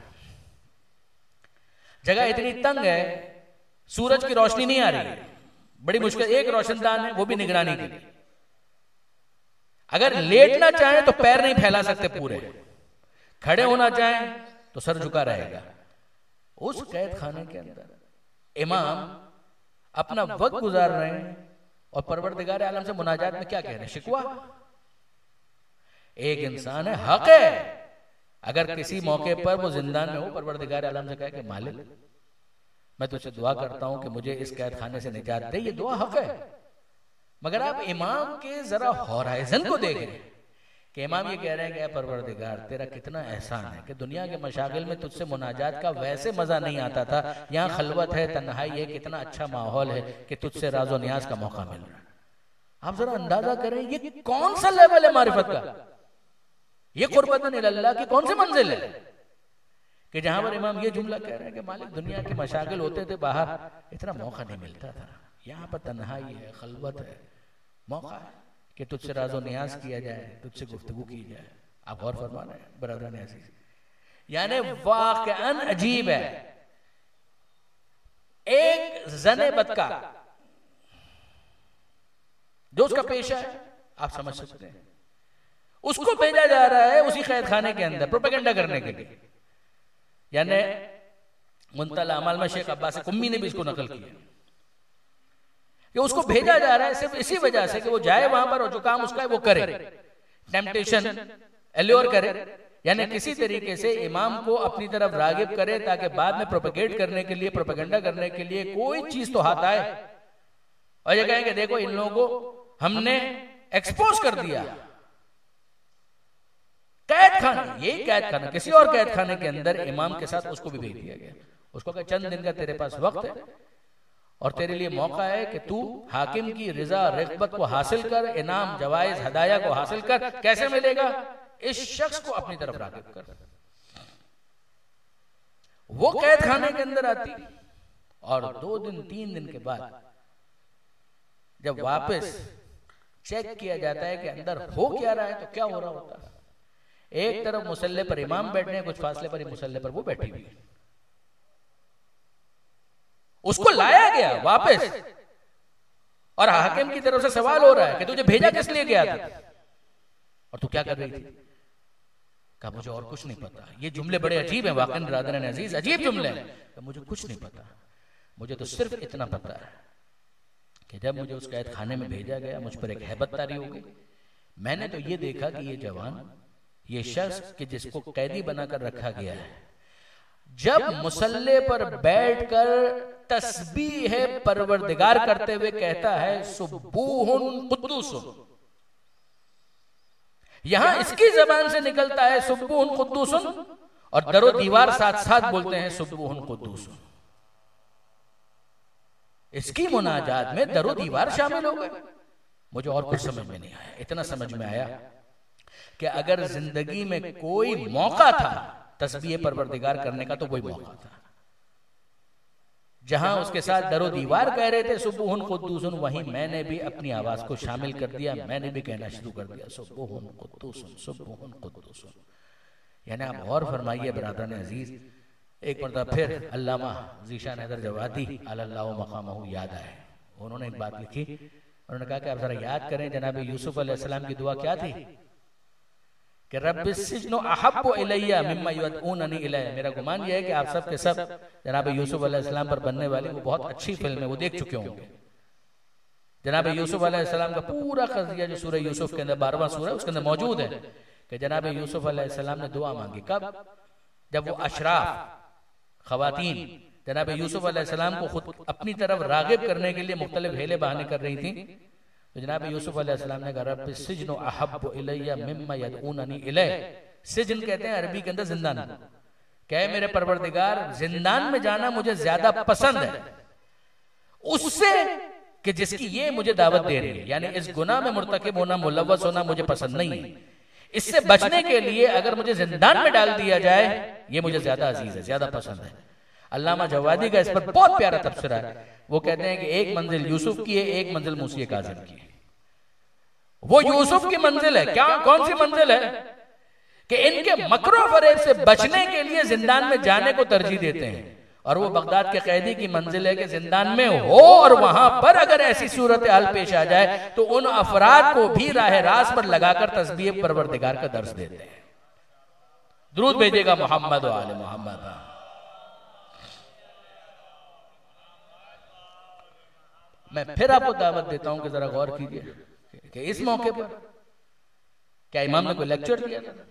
जगह इतनी तंग है, सूरज की रोशनी नहीं आ रही है, बड़ी मुश्किल, एक रोशनदान है वो भी निगरानी के लिए, अगर लेटना चाहें तो पैर नहीं फैला सकते पूरे, खड़े होना चाहें तो सर झुका रहेगा। उस कैद खाने के अंदर इमाम अपना वक्त गुजार रहे हैं और परवरदिगार आलम से मुनाजात में क्या कह रहे हैं? शिकवा। एक इंसान है, हक है, अगर किसी मौके पर वो जिंदान में हो, परवरदिगार आलम से कहे कि मालिक मैं तुझसे दुआ करता हूं कि मुझे इस कैद खाने से निजात दे, ये दुआ हक है। मगर आप इमाम के जरा होराइजन को देखें कि इमाम ये कह रहे हैं कि परवरदिगार तेरा कितना एहसान है कि दुनिया के मशागिल में तुझसे मुनाजात का वैसे मजा नहीं आता था, यहाँ खलवत है, तन्हाई है, कितना अच्छा माहौल है कि तुझसे राजो नियाज का मौका मिल रहा है। आप जरा अंदाजा करें ये कौन सा लेवल है मारिफत का, ये कुर्बतन इल्लाह की कौन सी मंजिल है कि जहां पर इमाम ये जुमला कह रहे हैं कि मालिक दुनिया के मशागिल होते थे बाहर, इतना मौका नहीं मिलता था, यहाँ पर तन्हाई है, खलवत है, मौका है कि तुझसे राजो नियाज किया जाए, तुझसे गुफ्तगू की जाए। आप गौर फरमा रहे हैं बरदरान अजीज, यानी वाकअन अजीब है। एक जने बदका जो उसका पेशा है, आप समझ सकते हैं, उसको भेजा जा रहा है उसी कैद खाने के अंदर प्रोपेगेंडा करने के लिए। यानी मुंतल अमाल में शेख अब्बास कुम्मी ने भी इसको नकल किया कि उसको भेजा जा रहा है सिर्फ इसी वजह से कि वो जाए वहां पर और जो काम उसका है वो करे, टेम्पटेशन एल्योर करे, यानी किसी तरीके से इमाम को अपनी तरफ रागिब करे ताकि बाद में प्रोपेगेट करने के लिए, प्रोपेगेंडा करने के लिए कोई चीज तो हाथ आए और ये कहें कि देखो इन लोगों को हमने एक्सपोज कर दिया। कैद खाना, यही कैद खाना, किसी और कैद खाने के अंदर इमाम के साथ उसको भी भेज दिया गया। उसको कहा चंद दिन का तेरे पास वक्त है और तेरे लिए मौका है कि तू हाकिम की रिजा रिग़बत को हासिल कर, इनाम जवाइज हदाया को हासिल कर। कैसे मिलेगा? इस शख्स को अपनी तरफ राग़िब कर। वो कैद खाने के अंदर आती और दो दिन तीन दिन के बाद जब वापस चेक किया जाता है कि अंदर हो क्या रहा है तो क्या हो रहा होता है, एक तरफ मुसल्ले पर इमाम बैठे हैं, कुछ फासले पर ही मुसल्ले पर वो बैठी हुई है। उसको लाया गया वापस और हाकिम की तरफ से सवाल हो रहा है कि तुझे भेजा किस लिए गया था और तू क्या कर रही थी? कहा मुझे और कुछ नहीं पता। ये जुमले बड़े अजीब हैं वाकई बरादरान अजीज, अजीब जुमले हैं। कि मुझे कुछ नहीं पता, मुझे तो सिर्फ इतना पता है कि जब मुझे उस कैद खाने में भेजा गया मुझ पर एक हैबत तारी हो गई। मैंने तो ये देखा कि ये जवान, ये शख्स कि जिसको कैदी बनाकर रखा गया है, जब मुसल्ले पर बैठकर तस्बीह है परवरदिगार करते हुए कहता है सुब्बूहुन कुद्दूसुन, यहां इसकी जबान से निकलता है सुब्बूहुन कुद्दूसुन और दरो दीवार साथ साथ बोलते हैं सुब्बूहुन कुद्दूसुन। इसकी मुनाजात में दरो दीवार शामिल हो गए। मुझे और कुछ समझ में नहीं आया, इतना समझ में आया कि अगर जिंदगी में कोई मौका था तस्बीह परवरदिगार करने का तो वही मौका था। जहां उसके साथ दरो दीवार कह रहे थे सुब्बूहुन कुद्दूसुन, वहीं मैंने भी अपनी आवाज को शामिल कर दिया, मैंने भी कहना शुरू कर दिया सुब्बूहुन कुद्दूसुन सुब्बूहुन कुद्दूसुन। यानी आप गौर फरमाइए बरादरान अजीज, एक मरतबा फिर अल्लामा ज़ीशान हैदर जवादी अल्लाहु मक़ामहु याद आए। उन्होंने एक बात लिखी, उन्होंने कहा कि आप जरा याद करें जनाब यूसुफ अलैहिस्सलाम की दुआ क्या थी कि रब्बिस्सिज्नु अहब्बु इलैया मिम्मा युदऊननी इलैह। मेरा गुमान यह है कि आप सब के सब जनाब यूसुफ अलैहिस्सलाम पर बनने वाली वो बहुत अच्छी फिल्म है, वो देख चुके होंगे। जनाब यूसुफ अलैहिस्सलाम का पूरा कज़िया जो सूरह यूसुफ के अंदर बारहवां सूरह उसके अंदर मौजूद है कि जनाब यूसुफ अलैहिस्सलाम ने दुआ मांगी। कब? जब वो अशराफ खवातीन जनाब यूसुफ अलैहिस्सलाम को खुद अपनी तरफ रागिब करने के लिए मुख्तलिफ हेले बहाने कर रही थी, तो जनाब यूसुफ अलैहिस्सलाम ने कहा रब्बि सिज्नु अहब्बु इलैया मिम्मा यदऊननी इलैह। सिजन कहते हैं अरबी के अंदर जिंदान। क्या मेरे परवरदिगार, जिंदान में जाना मुझे ज्यादा पसंद है उससे कि जिसकी ये मुझे दावत दे रही है। यानी इस गुनाह में मुर्तकिब होना, मुलव्वस होना मुझे पसंद नहीं है। इससे बचने के लिए अगर मुझे जिंदान में डाल दिया जाए ये मुझे ज्यादा अजीज है, ज्यादा पसंद है। अल्लामा जवादी का इस पर बहुत प्यारा तबसरा है। वो कहते हैं कि एक मंजिल यूसुफ की है, एक मंजिल मूसी काज़िम की है। वो यूसुफ की मंजिल है। क्या, कौन सी मंजिल है? कि इनके मकरो फरेब से बचने के लिए जिंदान में जाने को तरजीह देते हैं। और वो बगदाद के कैदी की मंजिल है कि जिंदान में हो और वहां पर अगर ऐसी सूरत हाल पेश आ जाए तो उन अफराद को भी राह रास पर लगाकर तस्बीह परवरदिगार का दर्स देते हैं। दुरूद भेजेगा मोहम्मद व आले मोहम्मद। मैं फिर आपको दावत देता हूं कि जरा गौर कीजिए कि इस मौके पर क्या इमाम ने कोई लेक्चर दिया था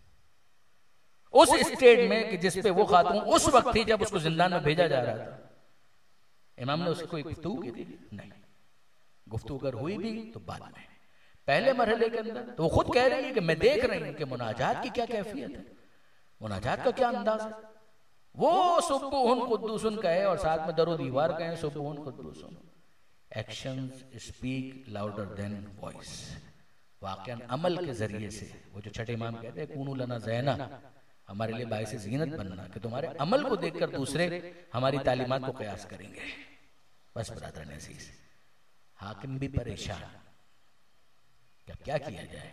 उस स्टेट में कि जिस पे वो खातून उस वक्त थी जब उसको जिंदान में भेजा जा रहा था? इमाम ने उसको कोई गुफ्तगू की थी? नहीं। गुफ्तगू अगर हुई भी तो बाद में, पहले मरहले के अंदर तो वो खुद कह रही है कि मैं देख रही हूं कि मुनाजात की क्या कैफियत है, मुनाजात का क्या अंदाज है। वो सुब्बुहुन कुद्दूसुन कहे और साथ में दरो दीवार कहे सुब्बुहुन कुद्दूसुन। Actions speak louder than voice. वाकई अमल के जरिए से वो जो छठे इमाम कहते हैं कूनू लना ज़ैना, हमारे लिए बाइस ज़ीनत बनना, कि तुम्हारे अमल को देखकर दूसरे हमारी तालीमात को कयास करेंगे। बस बरादरान अज़ीज़, हाकिम भी परेशान, क्या क्या किया जाए,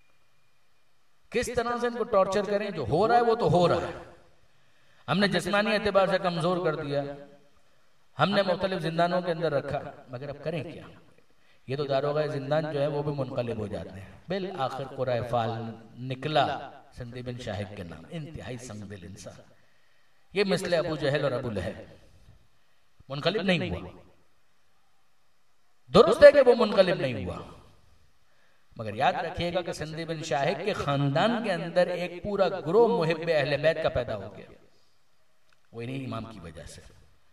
किस तरह से इनको टॉर्चर करें। जो हो रहा है वो तो हो रहा है। हमने जिस्मानी एतबार से कमजोर कर दिया, हमने मुख्तलिफ जिंदानों के अंदर रखा, मगर अब करें क्या? ये तो दारोगा जिंदान जो है वो भी मुनक़लिब हो जाते हैं। बिल आखिर कुराए फाल निकला संदीप बिन शाहिब के नाम, इंतहाई संगदिल इंसान। ये मिसले अबू जहल और अबू लहब मुनक़लिब नहीं हुआ। दुरुस्त है कि वो मुनक़लिब नहीं हुआ, मगर याद रखिएगा कि संदीप बिन शाहिब के खानदान के अंदर एक पूरा ग्रोह मुहिब्बे अहले बैत का पैदा हो गया, वो इन्हीं इमाम की वजह से।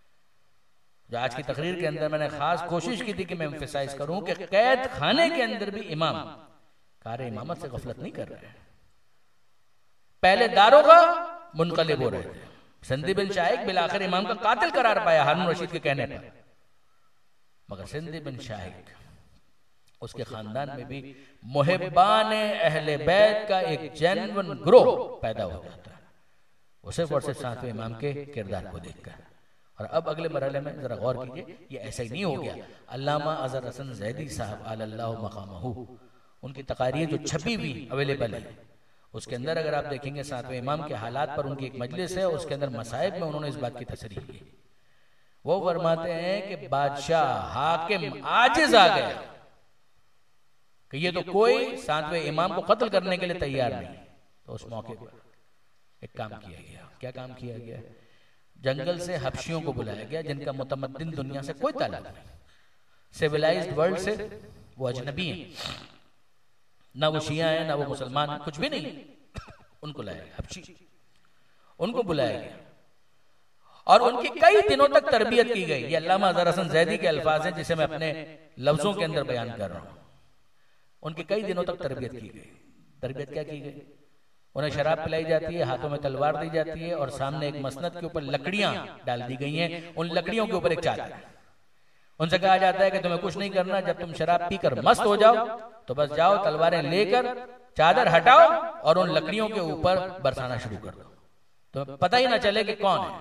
जो आज की तकरीर के अंदर मैंने खास कोशिश की थी कि मैं एम्फसाइज करूं कि कैद खाने के अंदर भी इमाम कार इमामत से गफलत नहीं कर रहे हैं। पहले दारोगा मुनक़लिब हो रहे थे, संदीप बिन शाहिब बिलाखिर इमाम का कातिल करार पाया हारून रशीद के कहने पर, मगर संदीप बिन शाहिब उसके खानदान में भी मुहिब्बान अहले बैत का एक जेन्युइन ग्रोह पैदा हो जाता है, वो सिर्फ और सिर्फ सातवें इमाम के किरदार को देखकर। और अब अगले मरहले में जरा गौर कीजिए, ये ऐसा ही नहीं हो गया। अल्लामा अज़हर हसन ज़ैदी साहब अल्लाहु मक़ामहू, उनकी तकारीर जो छपी हुई अवेलेबल है, उसके अंदर अगर आप देखेंगे सातवें इमाम के हालात पर उनकी एक मजलिस है, उसके अंदर मसाइब में उन्होंने इस बात की तसरीह की। वो फरमाते हैं कि बादशाह हाकिम आजिज आ गया कि ये तो कोई सातवें इमाम को कत्ल करने के लिए तैयार नहीं। तो उस मौके पर एक काम किया गया। क्या काम किया गया? जंगल से हबशियों को बुलाया गया जिनका मुतमद्दिन दुनिया से कोई ताल्लुक नहीं, सिविलाइज्ड वर्ल्ड से वो अजनबी हैं, ना वो शिया हैं ना वो मुसलमान हैं, कुछ भी नहीं। उनको लाया गया, हबशी, उनको बुलाया गया और उनकी कई दिनों तक तरबियत की गई। ये अल्लामा अज़हर हसन ज़ैदी के अल्फाज हैं जिसे मैं अपने लफ्जों के अंदर बयान कर रहा हूँ। उनकी कई दिनों तक तरबियत की गई। तरबियत क्या की गई? उन्हें शराब पिलाई जाती है, हाथों में तलवार दी जाती है और सामने एक मसनद के ऊपर लकड़ियां डाल दी गई हैं, उन लकड़ियों के ऊपर एक चादर। उनसे कहा जाता है कि तुम्हें कुछ नहीं करना, जब तुम शराब पीकर मस्त हो जाओ तो बस जाओ तलवारें लेकर चादर हटाओ और उन लकड़ियों के ऊपर बरसाना शुरू कर दो, तुम्हें पता ही ना चले कि कौन है।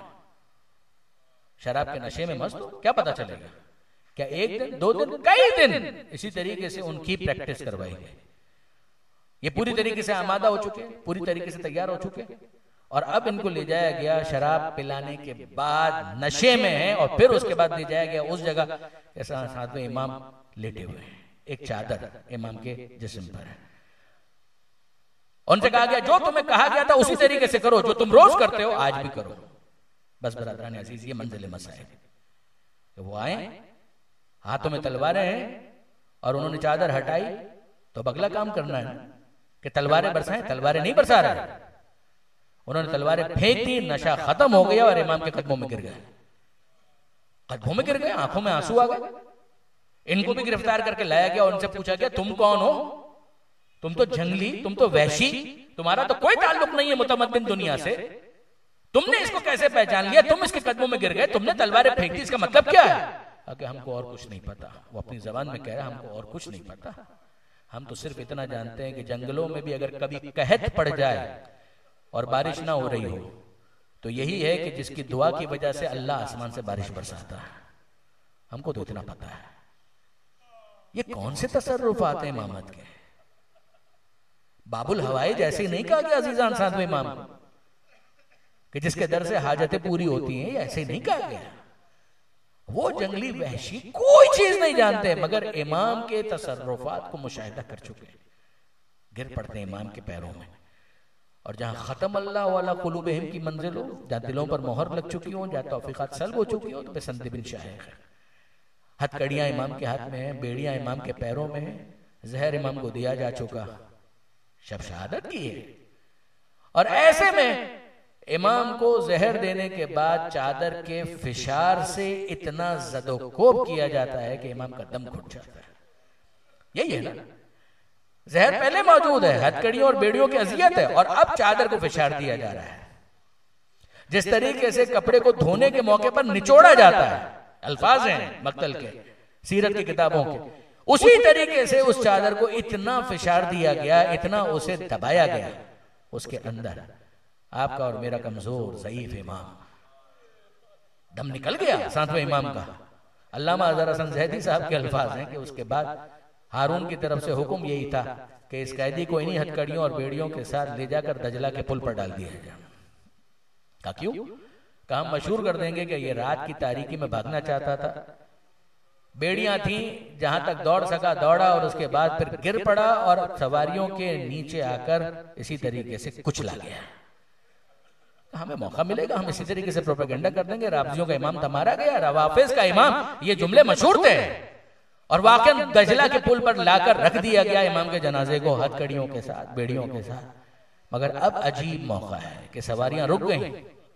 शराब के नशे में मस्त हो, क्या पता चलेगा? क्या एक दिन, दो दिन, कई दिन इसी तरीके से उनकी प्रैक्टिस करवाई गई। ये पूरी तरीके से आमादा हो चुके, पूरी तरीके से तैयार हो चुके और अब इनको ले जाया गया शराब पिलाने के बाद नशे में है और फिर उसके बाद ले जाया गया उस जगह ऐसा साथ में इमाम लेटे हुए हैं, एक चादर इमाम के जिस्म पर है। उनसे कहा गया जो तुम्हें कहा गया था उसी तरीके से करो, जो तुम रोज करते हो आज भी करो। बस बरादरान अजीज, ये मंजिल मसाइल। वो आए, हाथों में तलवारें हैं और उन्होंने चादर हटाई तो अब अगला काम करना है कि तलवारें बरसाएं। तलवारें नहीं बरसा रहे, उन्होंने तलवारें फेंक दी, नशा खत्म हो गया और इमाम के कदमों में गिर गए। कदमों में गिर गए, आंखों में आंसू आ गए। इनको भी गिरफ्तार करके लाया गया और उनसे पूछा गया तुम कौन हो? तुम तो जंगली, तुम तो वहशी, तुम्हारा तो कोई ताल्लुक नहीं है मुतमद्दिन दुनिया से, तुमने इसको कैसे पहचान लिया? तुम इसके कदमों में गिर गए, तुमने तलवारें फेंक दी, इसका मतलब क्या है? अगर हमको और कुछ नहीं पता। वो अपनी जबान में कह रहा है हमको और कुछ नहीं पता, हम तो सिर्फ इतना जानते हैं कि जंगलों में भी अगर कभी कहत पड़ जाए और बारिश ना हो रही हो तो यही है कि जिसकी दुआ की वजह से अल्लाह आसमान से बारिश बरसाता है। हमको तो इतना पता है। ये कौन से तसर्रुफात हैं इमामत के? बाबुल हवाई जैसे नहीं कहा गया अजीजान साथ में इमाम कि जिसके दर से हाजतें पूरी होती हैं, ऐसे नहीं कहा गया। वो जंगली वहशी कोई चीज नहीं जानते मगर इमाम के तसर्रुफात को मुशाहिदा कर चुके हैं, गिर पड़ते हैं इमाम के पैरों में। और जहां खत्म अल्लाह वाला कुलूबहिम की मंजिल हो, जहां दिलों पर मोहर लग चुकी हो, जहां तौफीकात सल्ब हो चुकी हो, तो बेसंद बिन शाहिक है। हथकड़ियां इमाम के हाथ में है, बेड़ियां इमाम के पैरों में है, जहर इमाम को दिया जा चुका, शब शहादत की है। और ऐसे में इमाम को जहर देने के बाद चादर के फिशार से इतना जदोकोब किया जाता है कि इमाम का दम घुट जाता है। यही है ना, जहर पहले मौजूद है, हथकड़ियों और बेड़ियों की अजियत है, और अब चादर को फिशार दिया जा रहा है। जिस तरीके से कपड़े को धोने के मौके पर निचोड़ा जाता है, अल्फाज हैं मक्तल के, सीरत की किताबों के, उसी तरीके से उस चादर को इतना फिशार दिया गया, इतना उसे दबाया गया, उसके अंदर आपका और मेरा कमजोर ज़ईफ इमाम दम निकल गया सातवें इमाम का। अल्लामा अज़हर हसन ज़ैदी साहब के अल्फाज हैं कि उसके बाद हारून की तरफ से हुक्म यही था कि इस कैदी को इन्हीं हथकड़ियों और बेड़ियों के साथ ले जाकर दजला के पुल पर डाल दिया जाए। कहा क्यों? कहा हम मशहूर कर देंगे कि ये रात की तारीकी में भागना चाहता था, बेड़ियां थी, जहां तक दौड़ सका दौड़ा, और उसके बाद फिर गिर पड़ा और सवारियों के नीचे आकर इसी तरीके से कुचला गया। हमें मौका मिलेगा, हम इसी तरीके से प्रोपेगेंडा कर देंगे, राफजियों का इमाम था मारा गया, रवाफिज का इमाम, ये जुमले मशहूर थे। और वाकई दजला के पुल पर लाकर रख दिया गया इमाम के जनाजे को हथकड़ियों के साथ, बेड़ियों के साथ। मगर अब अजीब मौका है कि सवारियां रुक गई,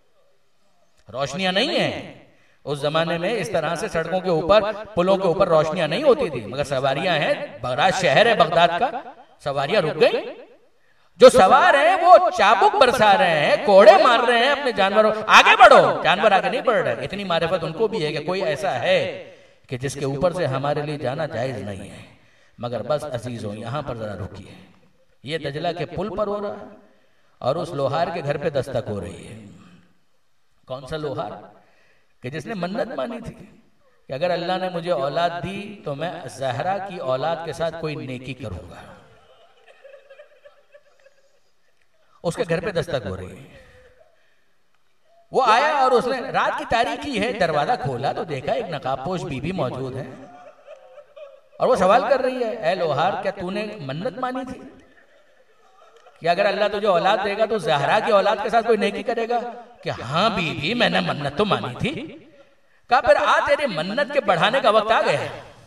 रोशनियां नहीं है। उस जमाने में इस तरह से सड़कों के ऊपर, पुलों के ऊपर रोशनियां नहीं होती थी, मगर सवारियां हैं, बड़ा शहर है बगदाद का, सवारियां रुक गई। जो सवार हैं वो चाबुक बरसा रहे हैं, कोड़े मार रहे हैं अपने जानवरों, आगे बढ़ो, जानवर आगे नहीं बढ़ रहे। इतनी मारिफत उनको भी है कि कोई ऐसा है कि जिसके ऊपर से हमारे लिए जाना जायज नहीं है। मगर बस अजीजों, यहां पर जरा रुकिए, ये दजला के पुल पर हो रहा है और उस लोहार के घर पे दस्तक हो रही है। कौन सा लोहार? कि जिसने मन्नत मानी थी कि अगर अल्लाह ने मुझे औलाद दी तो मैं ज़हरा की औलाद के साथ कोई नेकी करूंगा। उसके घर पे दस्तक हो रही है। वो आया और उसने, रात की तारीकी है, दरवाजा खोला तो देखा एक नकाबपोश बीबी मौजूद है और वो सवाल कर रही है, ए लोहार, क्या तूने मन्नत मानी थी कि अगर अल्लाह तुझे औलाद देगा तो ज़हरा की औलाद के साथ कोई नेकी करेगा? कि हाँ बीबी, मैंने मन्नत तो मानी थी। कहा फिर आ, तेरी मन्नत के बढ़ाने का वक्त आ गया,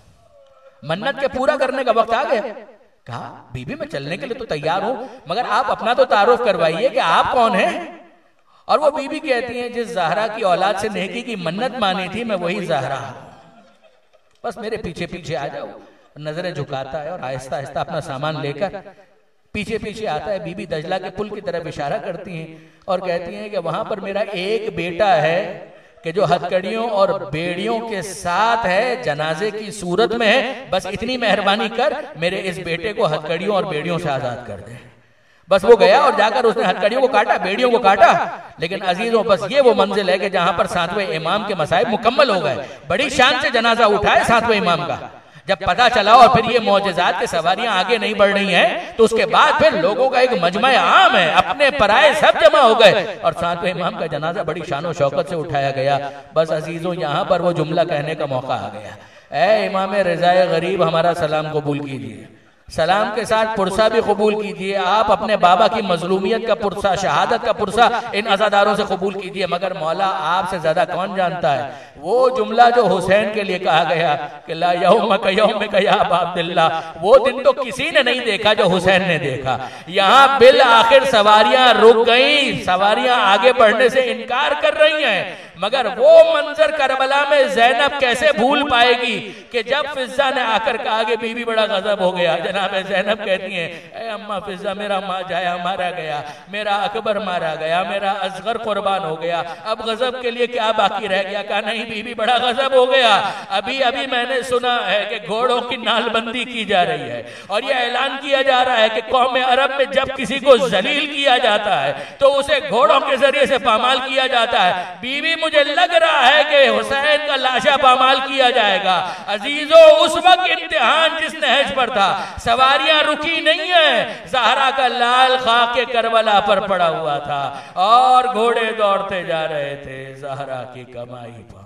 मन्नत के पूरा करने का वक्त आ गया। कहा बीबी मैं चलने के लिए तो तैयार हूं, मगर आप अपना तो तारुफ करवाइए कि आप कौन हैं। और वो बीबी कहती हैं, जिस ज़हरा की औलाद से नेकी की मन्नत मानी थी मैं वही ज़हरा हूं, बस मेरे पीछे पीछे आ जाओ। नजरें झुकाता है और आहिस्ता आहिस्ता अपना सामान लेकर पीछे पीछे आता है। बीबी दजला के पुल की तरफ इशारा करती हैं और कहती हैं कि वहां पर मेरा एक बेटा है कि जो हथकड़ियों और बेड़ियों के साथ है, जनाजे की सूरत में है, बस इतनी मेहरबानी कर मेरे इस बेटे को हथकड़ियों और बेड़ियों से आजाद कर दे। बस वो गया और जाकर उसने हथकड़ियों को काटा, बेड़ियों को काटा। लेकिन अजीजों, बस ये वो मंजिल है कि जहां पर सातवें इमाम के मसाइब मुकम्मल हो गए। बड़ी शान से जनाजा उठाए सातवें इमाम का। जब पता चला और फिर ये मौजज़ात के सवारियां आगे नहीं बढ़ रही हैं, तो उसके बाद फिर लोगों का एक मजमा आम है, अपने पराए सब जमा हो गए और सातवें इमाम का जनाजा बड़ी शानो शौकत से उठाया गया। बस अजीजों, यहाँ पर वो जुमला कहने का मौका आ गया, ए इमाम रज़ाए गरीब, हमारा सलाम कबूल कीजिए, सलाम के साथ पुरसा भी कबूल कीजिए। आप अपने बाबा की मजलूमियत का पुरसा, शहादत का पुरसा इन अज़ादारों से कबूल कीजिए। मगर मौला आपसे ज्यादा कौन जानता है वो जुमला जो हुसैन के लिए कहा गया कि ला यौमक यौमिक या अबा अब्दुल्लाह, वो दिन तो किसी ने नहीं देखा जो हुसैन ने देखा। यहाँ बिल आखिर सवारियां रुक गई, सवारियां आगे बढ़ने से इनकार कर रही हैं, मगर वो मंजर करबला में ज़ैनब कैसे भूल पाएगी कि जब फिजा ने आकर कहा कि बीबी बड़ा गजब हो गया। जनाब ज़ैनब कहती हैं, ए अम्मा फिजा, मेरा माँ जाया मारा गया, मेरा अकबर मारा गया, मेरा असगर कुर्बान हो गया, अब गजब के लिए क्या बाकी रह गया? कहा नहीं बीबी, बड़ा गजब हो गया। अभी अभी मैंने सुना है कि घोड़ों की नालबंदी की जा रही है और यह ऐलान किया जा रहा है कि कौम अरब में जब किसी को जलील किया जाता है तो उसे घोड़ों के जरिए से पामाल किया जाता है। बीबी मुझे मुझे लग रहा है कि हुसैन का लाशा पामाल किया जाएगा। अजीजो, उस वक्त इम्तिहान जिस नहज पर था, सवारियां रुकी नहीं है, ज़हरा का लाल खाके करबला पर पड़ा हुआ था और घोड़े दौड़ते जा रहे थे ज़हरा की कमाई पर।